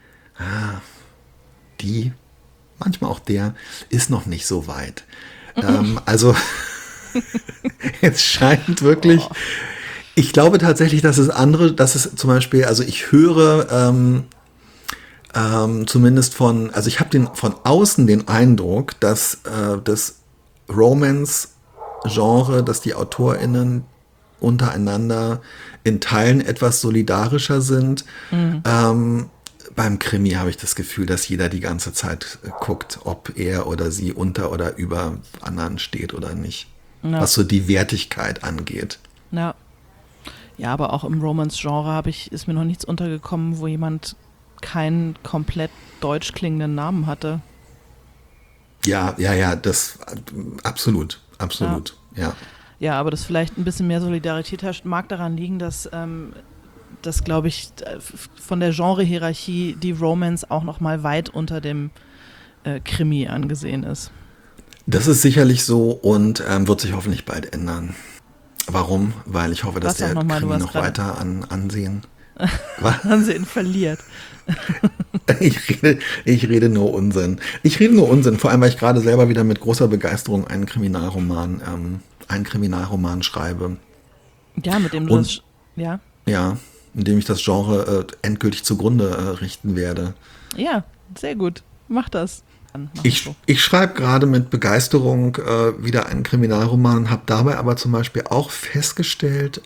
die, manchmal auch der, ist noch nicht so weit. Also es scheint wirklich, ich glaube tatsächlich, dass es zum Beispiel, also ich höre zumindest also ich habe von außen den Eindruck, dass das Romance-Genre, dass die AutorInnen untereinander in Teilen etwas solidarischer sind. Beim Krimi habe ich das Gefühl, dass jeder die ganze Zeit guckt, ob er oder sie unter oder über anderen steht oder nicht. Ja. Was so die Wertigkeit angeht. Ja. Ja, aber auch im Romance-Genre ist mir noch nichts untergekommen, wo jemand keinen komplett deutsch klingenden Namen hatte. Ja, das absolut, ja. Ja, aber das vielleicht ein bisschen mehr Solidarität herrscht, mag daran liegen, dass glaube ich, von der Genre-Hierarchie die Romance auch noch mal weit unter dem Krimi angesehen ist. Das ist sicherlich so und wird sich hoffentlich bald ändern. Warum? Weil ich hoffe, dass der Krimi noch weiter Ansehen verliert. Ich rede nur Unsinn. Vor allem, weil ich gerade selber wieder mit großer Begeisterung einen Kriminalroman schreibe. Ja, mit dem du das... Ja? Ja, indem ich das Genre endgültig zugrunde richten werde. Ja, sehr gut. Mach das. Ich schreibe gerade mit Begeisterung wieder einen Kriminalroman, habe dabei aber zum Beispiel auch festgestellt,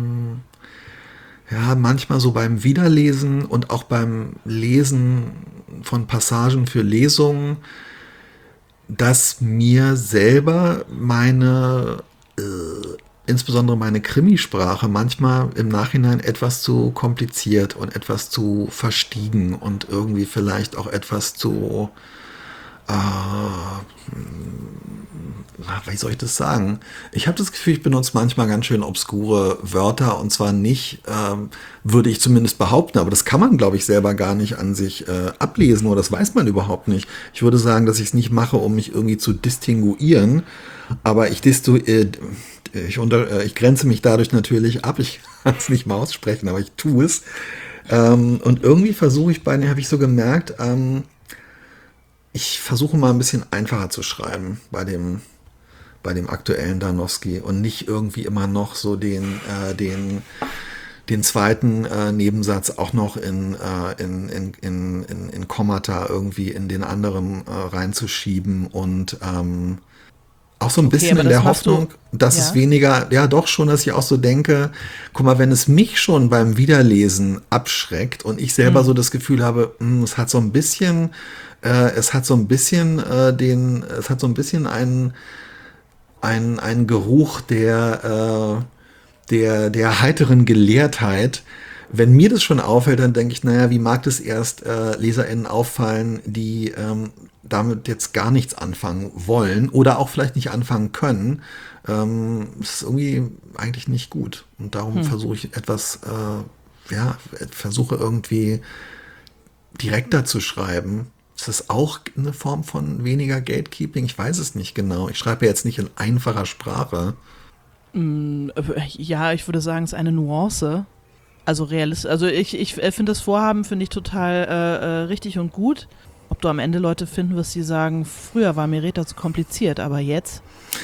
manchmal so beim Wiederlesen und auch beim Lesen von Passagen für Lesungen, dass mir selber insbesondere meine Krimisprache manchmal im Nachhinein etwas zu kompliziert und etwas zu verstiegen und irgendwie vielleicht auch etwas zu wie soll ich das sagen? Ich habe das Gefühl, ich benutze manchmal ganz schön obskure Wörter und zwar nicht, würde ich zumindest behaupten, aber das kann man, glaube ich, selber gar nicht an sich ablesen oder das weiß man überhaupt nicht. Ich würde sagen, dass ich es nicht mache, um mich irgendwie zu distinguieren, aber ich grenze mich dadurch natürlich ab. Ich kann es nicht mal aussprechen, aber ich tue es. Und irgendwie habe ich so gemerkt, ich versuche mal ein bisschen einfacher zu schreiben bei dem aktuellen Danowski und nicht irgendwie immer noch so den zweiten Nebensatz auch noch in Kommata irgendwie in den anderen reinzuschieben und auch so ein bisschen in der Hoffnung, dass es weniger, ja doch schon, dass ich auch so denke, guck mal, wenn es mich schon beim Wiederlesen abschreckt und ich selber so das Gefühl habe, es hat so ein bisschen einen Geruch der heiteren Gelehrtheit. Wenn mir das schon auffällt, dann denke ich, naja, wie mag das erst LeserInnen auffallen, die damit jetzt gar nichts anfangen wollen oder auch vielleicht nicht anfangen können. Das ist irgendwie eigentlich nicht gut. Und darum versuche ich versuche irgendwie direkter zu schreiben. Ist das auch eine Form von weniger Gatekeeping? Ich weiß es nicht genau. Ich schreibe jetzt nicht in einfacher Sprache. Ja, ich würde sagen, es ist eine Nuance. Also realistisch. Also ich finde das Vorhaben, finde ich total richtig und gut. Ob du am Ende Leute finden wirst, die sagen, früher war mir Reta zu kompliziert, aber jetzt?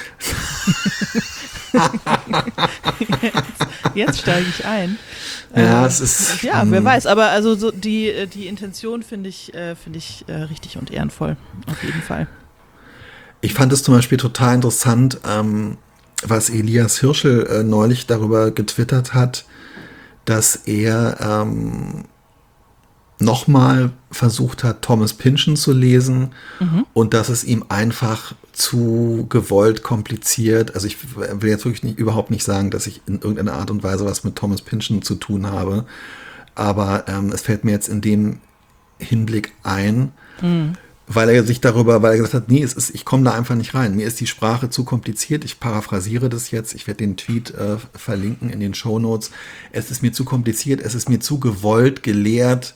jetzt steige ich ein. Ja, es ist... Ja, wer weiß. Aber also so die Intention finde ich richtig und ehrenvoll. Auf jeden Fall. Ich fand es zum Beispiel total interessant, was Elias Hirschel neulich darüber getwittert hat, dass er nochmal versucht hat, Thomas Pynchon zu lesen und dass es ihm einfach zu gewollt kompliziert, also ich will jetzt wirklich überhaupt nicht sagen, dass ich in irgendeiner Art und Weise was mit Thomas Pynchon zu tun habe, aber es fällt mir jetzt in dem Hinblick ein, weil er gesagt hat, nee, ich komme da einfach nicht rein. Mir ist die Sprache zu kompliziert. Ich paraphrasiere das jetzt. Ich werde den Tweet verlinken in den Shownotes. Es ist mir zu kompliziert. Es ist mir zu gewollt, gelehrt.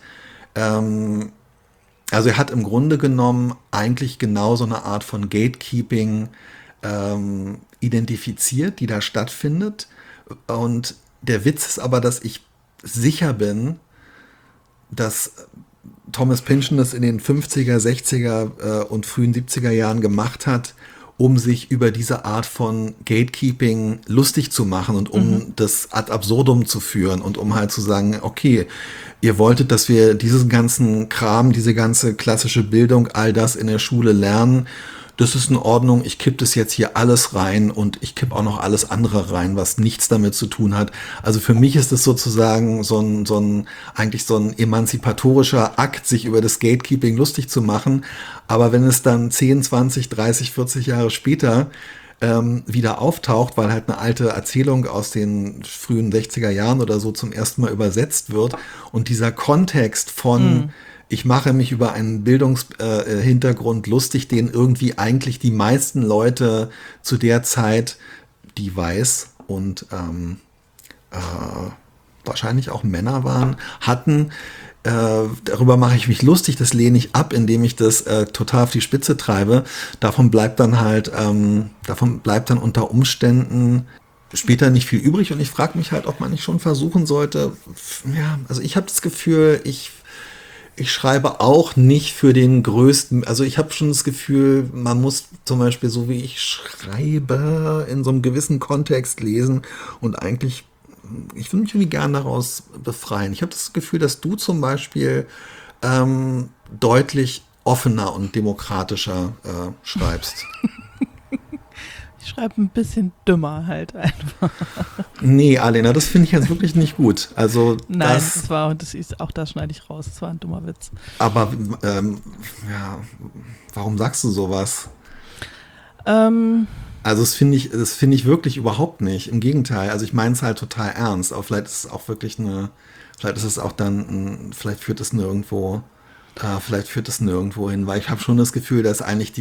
Also er hat im Grunde genommen eigentlich genau so eine Art von Gatekeeping identifiziert, die da stattfindet. Und der Witz ist aber, dass ich sicher bin, dass Thomas Pynchon das in den 50er, 60er und frühen 70er Jahren gemacht hat, um sich über diese Art von Gatekeeping lustig zu machen und um das ad absurdum zu führen und um halt zu sagen, okay, ihr wolltet, dass wir diesen ganzen Kram, diese ganze klassische Bildung, all das in der Schule lernen. Das ist in Ordnung, ich kipp das jetzt hier alles rein und ich kipp auch noch alles andere rein, was nichts damit zu tun hat. Also für mich ist es sozusagen eigentlich so ein emanzipatorischer Akt, sich über das Gatekeeping lustig zu machen. Aber wenn es dann 10, 20, 30, 40 Jahre später wieder auftaucht, weil halt eine alte Erzählung aus den frühen 60er Jahren oder so zum ersten Mal übersetzt wird und dieser Kontext von ich mache mich über einen Bildungshintergrund lustig, den irgendwie eigentlich die meisten Leute zu der Zeit, die weiß und wahrscheinlich auch Männer waren, hatten. Darüber mache ich mich lustig, das lehne ich ab, indem ich das total auf die Spitze treibe. Davon bleibt dann unter Umständen später nicht viel übrig und ich frage mich halt, ob man nicht schon versuchen sollte. Ja, also ich habe das Gefühl, ich schreibe auch nicht für den größten, also ich habe schon das Gefühl, man muss zum Beispiel so wie ich schreibe in so einem gewissen Kontext lesen und eigentlich, ich würde mich irgendwie gern daraus befreien. Ich habe das Gefühl, dass du zum Beispiel deutlich offener und demokratischer schreibst. Ich schreibe ein bisschen dümmer halt einfach. Nee, Alena, das finde ich jetzt wirklich nicht gut. Also Nein, auch das schneide ich raus. Das war ein dummer Witz. Aber ja, warum sagst du sowas? Ähm, Also das finde ich wirklich überhaupt nicht. Im Gegenteil. Also ich meine es halt total ernst. Aber vielleicht ist es auch wirklich vielleicht führt es nirgendwo hin, weil ich habe schon das Gefühl, dass eigentlich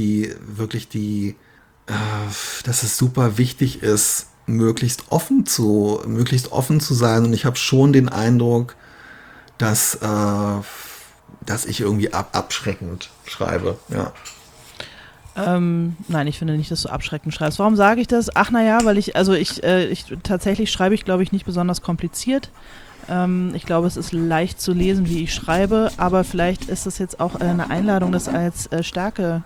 dass es super wichtig ist, möglichst offen zu sein. Und ich habe schon den Eindruck, dass ich irgendwie abschreckend schreibe. Ja. nein, ich finde nicht, dass du abschreckend schreibst. Warum sage ich das? Ach naja, weil tatsächlich schreibe ich, glaube ich, nicht besonders kompliziert. Ich glaube, es ist leicht zu lesen, wie ich schreibe, aber vielleicht ist es jetzt auch eine Einladung, das als Stärke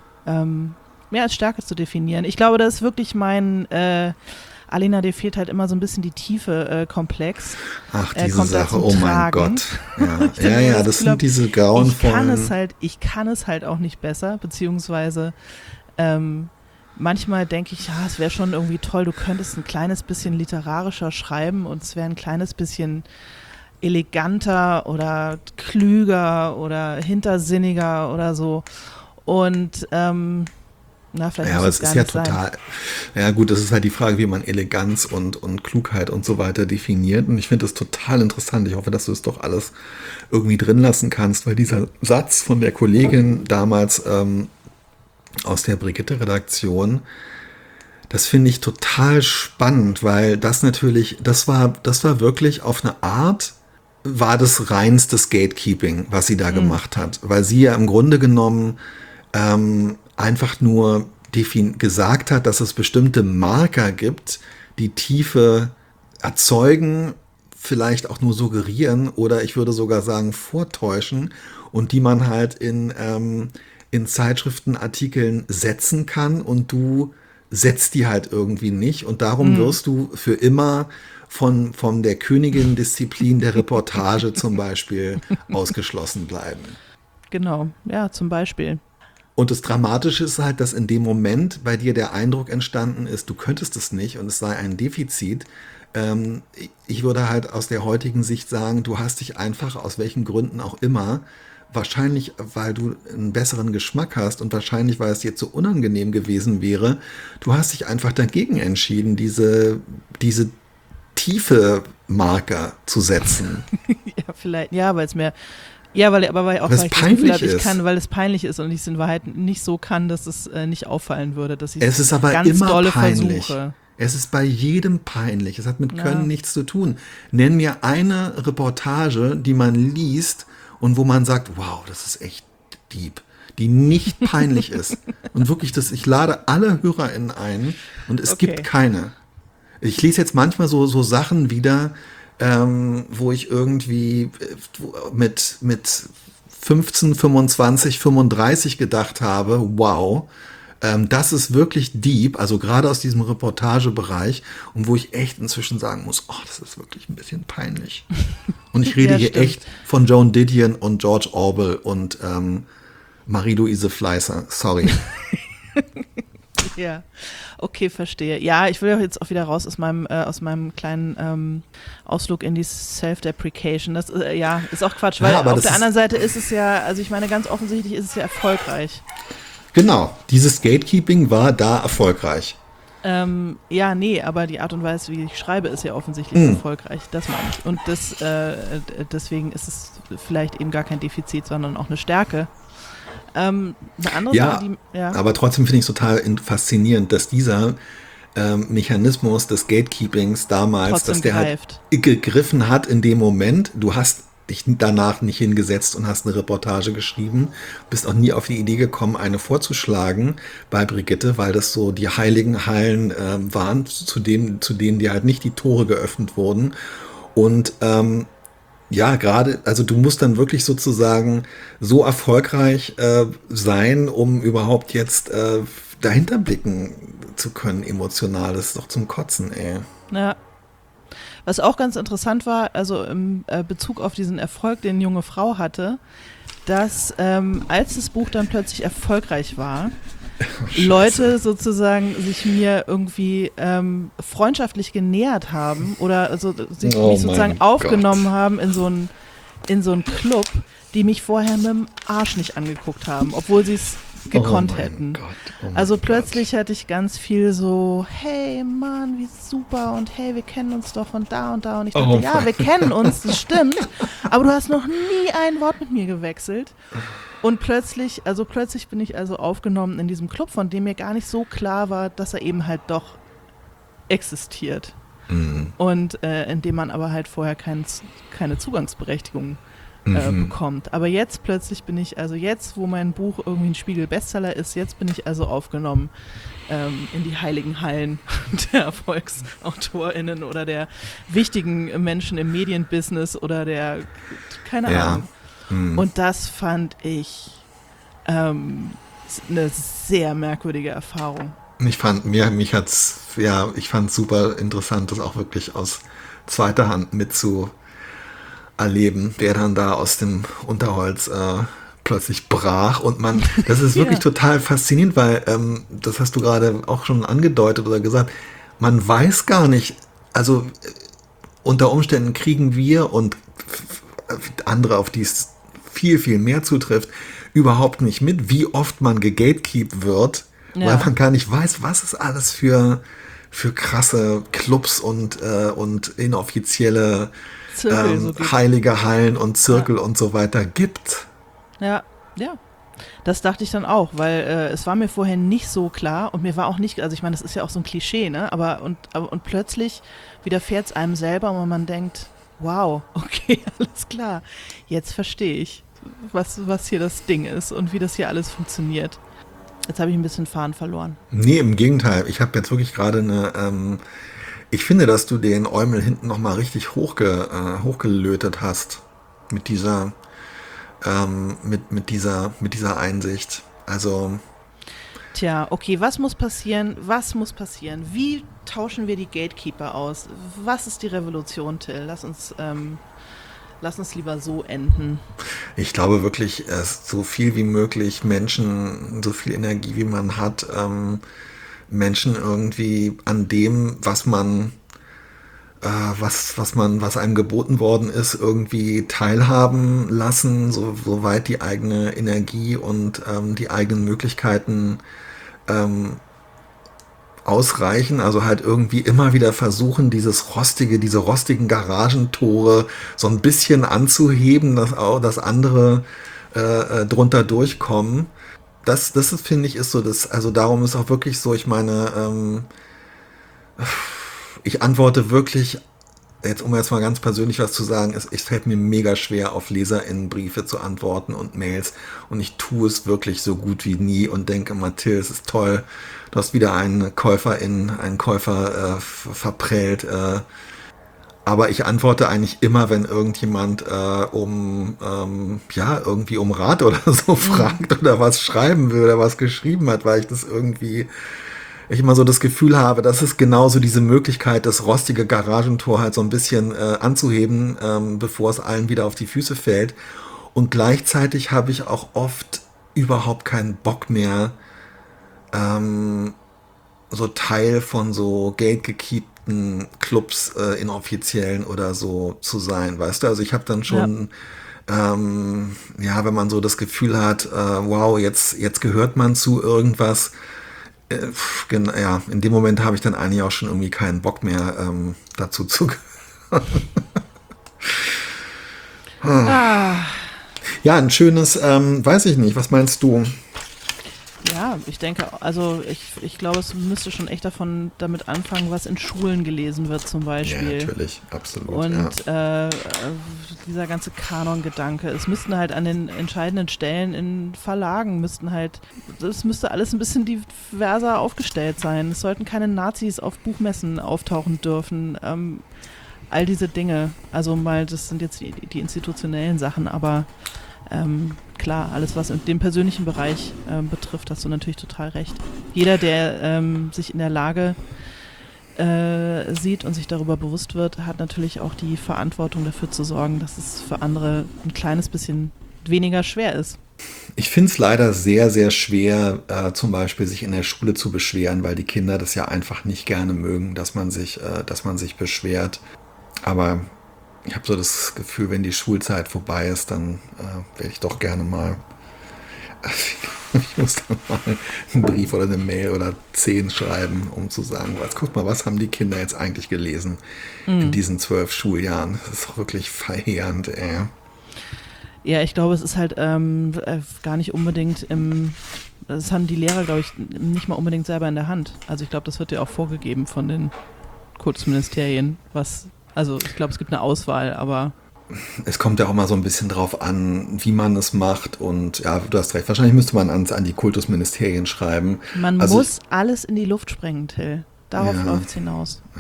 zu definieren. Ich glaube, das ist wirklich Alena, dir fehlt halt immer so ein bisschen die Tiefe Komplex. Ach, diese Sache, oh mein Gott. Ja, das sind diese grauenvollen... Ich kann es halt auch nicht besser, beziehungsweise manchmal denke ich, ja, es wäre schon irgendwie toll, du könntest ein kleines bisschen literarischer schreiben und es wäre ein kleines bisschen eleganter oder klüger oder hintersinniger oder so. Und vielleicht ja, aber es ist ja total, ja gut, das ist halt die Frage, wie man Eleganz und Klugheit und so weiter definiert. Und ich finde das total interessant. Ich hoffe, dass du es doch alles irgendwie drin lassen kannst, weil dieser Satz von der Kollegin damals aus der Brigitte-Redaktion, das finde ich total spannend, weil das war wirklich auf eine Art, war das reinstes Gatekeeping, was sie da gemacht hat. Weil sie ja im Grunde genommen einfach nur gesagt hat, dass es bestimmte Marker gibt, die Tiefe erzeugen, vielleicht auch nur suggerieren oder ich würde sogar sagen vortäuschen und die man halt in Zeitschriftenartikeln setzen kann und du setzt die halt irgendwie nicht und darum wirst du für immer von der Königin-Disziplin der Reportage zum Beispiel ausgeschlossen bleiben. Genau, ja, zum Beispiel. Und das Dramatische ist halt, dass in dem Moment bei dir der Eindruck entstanden ist, du könntest es nicht und es sei ein Defizit, Ich würde halt aus der heutigen Sicht sagen, du hast dich einfach, aus welchen Gründen auch immer, wahrscheinlich, weil du einen besseren Geschmack hast und wahrscheinlich, weil es dir zu unangenehm gewesen wäre, du hast dich einfach dagegen entschieden, diese tiefe Marker zu setzen. Ja, vielleicht, ja, weil es mir, ja, weil auch Weil es weil ich das Gefühl peinlich habe, ich ist. kann, weil es peinlich ist und ich es in Wahrheit nicht so kann, dass es nicht auffallen würde, dass ich Es ist aber ganz immer dolle peinlich. versuche. Es ist bei jedem peinlich. Es hat mit Können Ja. nichts zu tun. Nenn mir eine Reportage, die man liest und wo man sagt, wow, das ist echt deep, die nicht peinlich ist. Und wirklich, ich lade alle HörerInnen ein und es Okay. gibt keine. Ich lese jetzt manchmal so Sachen wieder, wo ich irgendwie mit 15, 25, 35 gedacht habe, wow, das ist wirklich deep, also gerade aus diesem Reportagebereich und wo ich echt inzwischen sagen muss, oh, das ist wirklich ein bisschen peinlich. Und ich rede Ja, hier stimmt. echt von Joan Didion und George Orwell und Marie-Louise Fleißer, sorry. Ja, okay, verstehe. Ja, ich will ja jetzt auch wieder raus aus meinem kleinen Ausflug in die Self-Deprecation. Das ja, ist auch Quatsch, weil Ja, aber auf das der ist- anderen Seite ist es ja, also ich meine, ganz offensichtlich ist es ja erfolgreich. Genau, dieses Gatekeeping war da erfolgreich. Ja, nee, aber die Art und Weise, wie ich schreibe, ist ja offensichtlich erfolgreich. Das meine ich. Und deswegen ist es vielleicht eben gar kein Defizit, sondern auch eine Stärke. Eine andere Ja, Sache, die, ja, aber trotzdem finde ich es total faszinierend, dass dieser Mechanismus des Gatekeepings damals, trotzdem dass der greift. halt gegriffen hat in dem Moment. Du hast dich danach nicht hingesetzt und hast eine Reportage geschrieben, bist auch nie auf die Idee gekommen, eine vorzuschlagen bei Brigitte, weil das so die heiligen Hallen waren, zu denen dir halt nicht die Tore geöffnet wurden. Und ja, gerade, also du musst dann wirklich sozusagen so erfolgreich sein, um überhaupt jetzt dahinter blicken zu können, emotional. Das ist doch zum Kotzen, ey. Ja. Was auch ganz interessant war, also im Bezug auf diesen Erfolg, den junge Frau hatte, dass als das Buch dann plötzlich erfolgreich war, Leute sozusagen sich mir irgendwie freundschaftlich genähert haben oder also sich Oh mich sozusagen mein aufgenommen Gott. haben in so einen Club, die mich vorher mit dem Arsch nicht angeguckt haben, obwohl sie es gekonnt Oh mein hätten. Gott, oh mein Also Gott. plötzlich hatte ich ganz viel so, hey Mann, wie super und hey, wir kennen uns doch von da und da. Und ich dachte, Oh ja, mein- wir kennen uns, das stimmt, aber du hast noch nie ein Wort mit mir gewechselt. Und plötzlich bin ich also aufgenommen in diesem Club, von dem mir gar nicht so klar war, dass er eben halt doch existiert. Und in dem man aber halt vorher keine Zugangsberechtigung bekommt. Aber jetzt plötzlich bin ich, also jetzt, wo mein Buch irgendwie ein Spiegel-Bestseller ist, jetzt bin ich also aufgenommen in die heiligen Hallen der ErfolgsautorInnen oder der wichtigen Menschen im Medienbusiness oder der, keine Ja. Ahnung. Und das fand ich eine sehr merkwürdige Erfahrung. Ich fand super interessant, das auch wirklich aus zweiter Hand mitzuerleben, wer dann da aus dem Unterholz plötzlich brach und das ist wirklich Ja. total faszinierend, weil das hast du gerade auch schon angedeutet oder gesagt, man weiß gar nicht, also unter Umständen kriegen wir und andere, auf die es viel, viel mehr zutrifft, überhaupt nicht mit, wie oft man gegatekeept wird, Ja. weil man gar nicht weiß, was es alles für krasse Clubs und inoffizielle Zirkel so gibt. heilige Hallen und Zirkel und so weiter gibt. Ja, ja. Das dachte ich dann auch, weil es war mir vorher nicht so klar und mir war auch nicht, also ich meine, das ist ja auch so ein Klischee, ne? Aber plötzlich widerfährt es einem selber und man denkt, wow, okay, alles klar, jetzt verstehe ich, was hier das Ding ist und wie das hier alles funktioniert. Jetzt habe ich ein bisschen Faden verloren. Nee, im Gegenteil. Ich habe jetzt wirklich gerade ich finde, dass du den Eumel hinten nochmal richtig hochgelötet hast mit dieser mit dieser Einsicht. Also Tja, okay, was muss passieren? Wie tauschen wir die Gatekeeper aus? Was ist die Revolution, Till? Lass uns lieber so enden. ich glaube wirklich, so viel wie möglich Menschen, so viel Energie wie man hat, Menschen irgendwie an dem, was man was einem geboten worden ist, irgendwie teilhaben lassen, soweit die eigene Energie und die eigenen Möglichkeiten ausreichen. Also halt irgendwie immer wieder versuchen, diese rostigen Garagentore so ein bisschen anzuheben, dass andere drunter durchkommen. Das ist, finde ich, ist so das, also darum ist auch wirklich so, ich meine, ich antworte wirklich, jetzt um jetzt mal ganz persönlich was zu sagen, es fällt mir mega schwer, auf LeserInnenbriefe zu antworten und Mails. Und ich tue es wirklich so gut wie nie und denke immer, Till, es ist toll, du hast wieder einen Käufer verprellt. Aber ich antworte eigentlich immer, wenn irgendjemand irgendwie um Rat oder so fragt oder was schreiben will oder was geschrieben hat, weil ich immer so das Gefühl habe, das ist genauso diese Möglichkeit, das rostige Garagentor halt so ein bisschen anzuheben, bevor es allen wieder auf die Füße fällt. Und gleichzeitig habe ich auch oft überhaupt keinen Bock mehr, so Teil von so gategekeepten Clubs inoffiziellen oder so zu sein, weißt du? Also ich habe dann schon, wenn man so das Gefühl hat, wow, jetzt gehört man zu irgendwas, in dem Moment habe ich dann eigentlich auch schon irgendwie keinen Bock mehr dazu zu gehören. Ja, ein schönes, weiß ich nicht, was meinst du? Ja, ich denke, also ich glaube, es müsste schon echt damit anfangen, was in Schulen gelesen wird zum Beispiel. Ja, natürlich, absolut. Und dieser ganze Kanon-Gedanke, es müssten halt an den entscheidenden Stellen in Verlagen das müsste alles ein bisschen diverser aufgestellt sein. Es sollten keine Nazis auf Buchmessen auftauchen dürfen. All diese Dinge. Also das sind jetzt die institutionellen Sachen, aber klar, alles, was in dem persönlichen Bereich betrifft, hast du natürlich total recht. Jeder, der sich in der Lage sieht und sich darüber bewusst wird, hat natürlich auch die Verantwortung dafür zu sorgen, dass es für andere ein kleines bisschen weniger schwer ist. Ich finde es leider sehr, sehr schwer, zum Beispiel sich in der Schule zu beschweren, weil die Kinder das ja einfach nicht gerne mögen, dass man sich beschwert. Aber ich habe so das Gefühl, wenn die Schulzeit vorbei ist, dann werde ich doch gerne mal, ich muss dann mal einen Brief oder eine Mail oder 10 schreiben, um zu sagen, guck mal, was haben die Kinder jetzt eigentlich gelesen in diesen 12 Schuljahren? Das ist doch wirklich verheerend, ey. Ja, ich glaube, es ist halt gar nicht unbedingt das haben die Lehrer, glaube ich, nicht mal unbedingt selber in der Hand. Also ich glaube, das wird ja auch vorgegeben von den Kultusministerien, also ich glaube, es gibt eine Auswahl, aber es kommt ja auch mal so ein bisschen drauf an, wie man es macht und ja, du hast recht, wahrscheinlich müsste man an die Kultusministerien schreiben. Man muss alles in die Luft sprengen, Till. Darauf läuft es hinaus. Ja.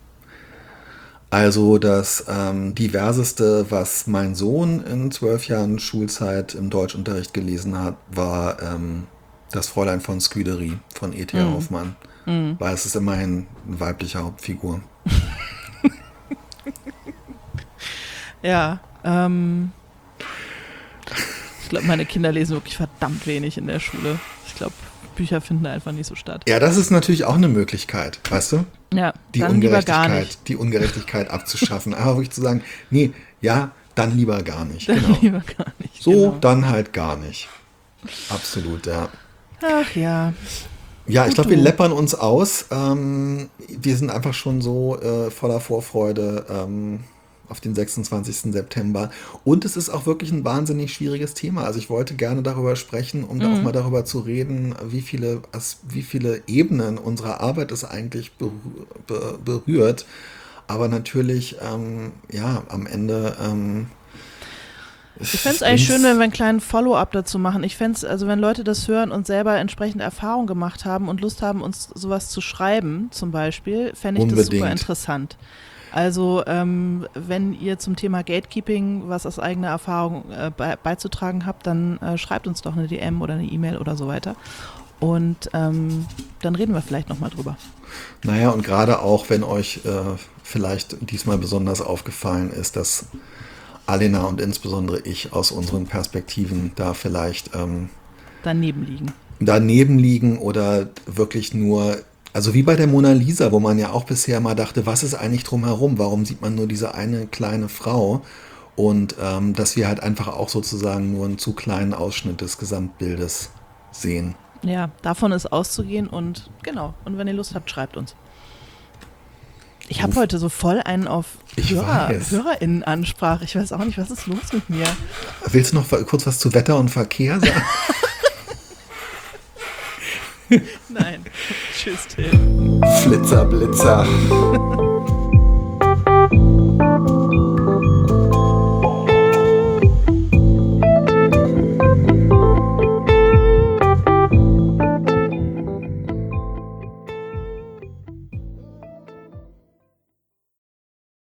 Also das Diverseste, was mein Sohn in 12 Jahren Schulzeit im Deutschunterricht gelesen hat, war das Fräulein von Scuderi von E.T. Hoffmann. Weil es ist immerhin eine weibliche Hauptfigur. Ja, ich glaube, meine Kinder lesen wirklich verdammt wenig in der Schule. Ich glaube, Bücher finden einfach nicht so statt. Ja, das ist natürlich auch eine Möglichkeit, weißt du? Ja, dann lieber gar nicht. Die Ungerechtigkeit abzuschaffen. Aber wirklich zu sagen, nee, ja, dann lieber gar nicht. Dann genau. lieber gar nicht. So, genau. Dann halt gar nicht. Absolut, ja. Ach ja. Ja, ich glaube, wir läppern uns aus. Wir sind einfach schon so voller Vorfreude auf den 26. September. Und es ist auch wirklich ein wahnsinnig schwieriges Thema. Also ich wollte gerne darüber sprechen, um auch mal darüber zu reden, wie viele Ebenen unserer Arbeit es eigentlich berührt. Aber natürlich, am Ende... ich fände es eigentlich schön, wenn wir einen kleinen Follow-up dazu machen. Ich fände es, also wenn Leute das hören und selber entsprechende Erfahrungen gemacht haben und Lust haben, uns sowas zu schreiben, zum Beispiel, fände ich das super interessant. Also wenn ihr zum Thema Gatekeeping was aus eigener Erfahrung beizutragen habt, dann schreibt uns doch eine DM oder eine E-Mail oder so weiter. Und dann reden wir vielleicht nochmal drüber. Naja, und gerade auch, wenn euch vielleicht diesmal besonders aufgefallen ist, dass Alena und insbesondere ich aus unseren Perspektiven da vielleicht daneben liegen oder wirklich nur Also wie bei der Mona Lisa, wo man ja auch bisher mal dachte, was ist eigentlich drumherum? Warum sieht man nur diese eine kleine Frau? Und dass wir halt einfach auch sozusagen nur einen zu kleinen Ausschnitt des Gesamtbildes sehen. Ja, davon ist auszugehen und genau. Und wenn ihr Lust habt, schreibt uns. Ich habe heute so voll einen auf HörerInnen-Ansprache. Ich weiß auch nicht, was ist los mit mir? Willst du noch kurz was zu Wetter und Verkehr sagen? Nein. Tschüss, Till. Flitzer, Blitzer.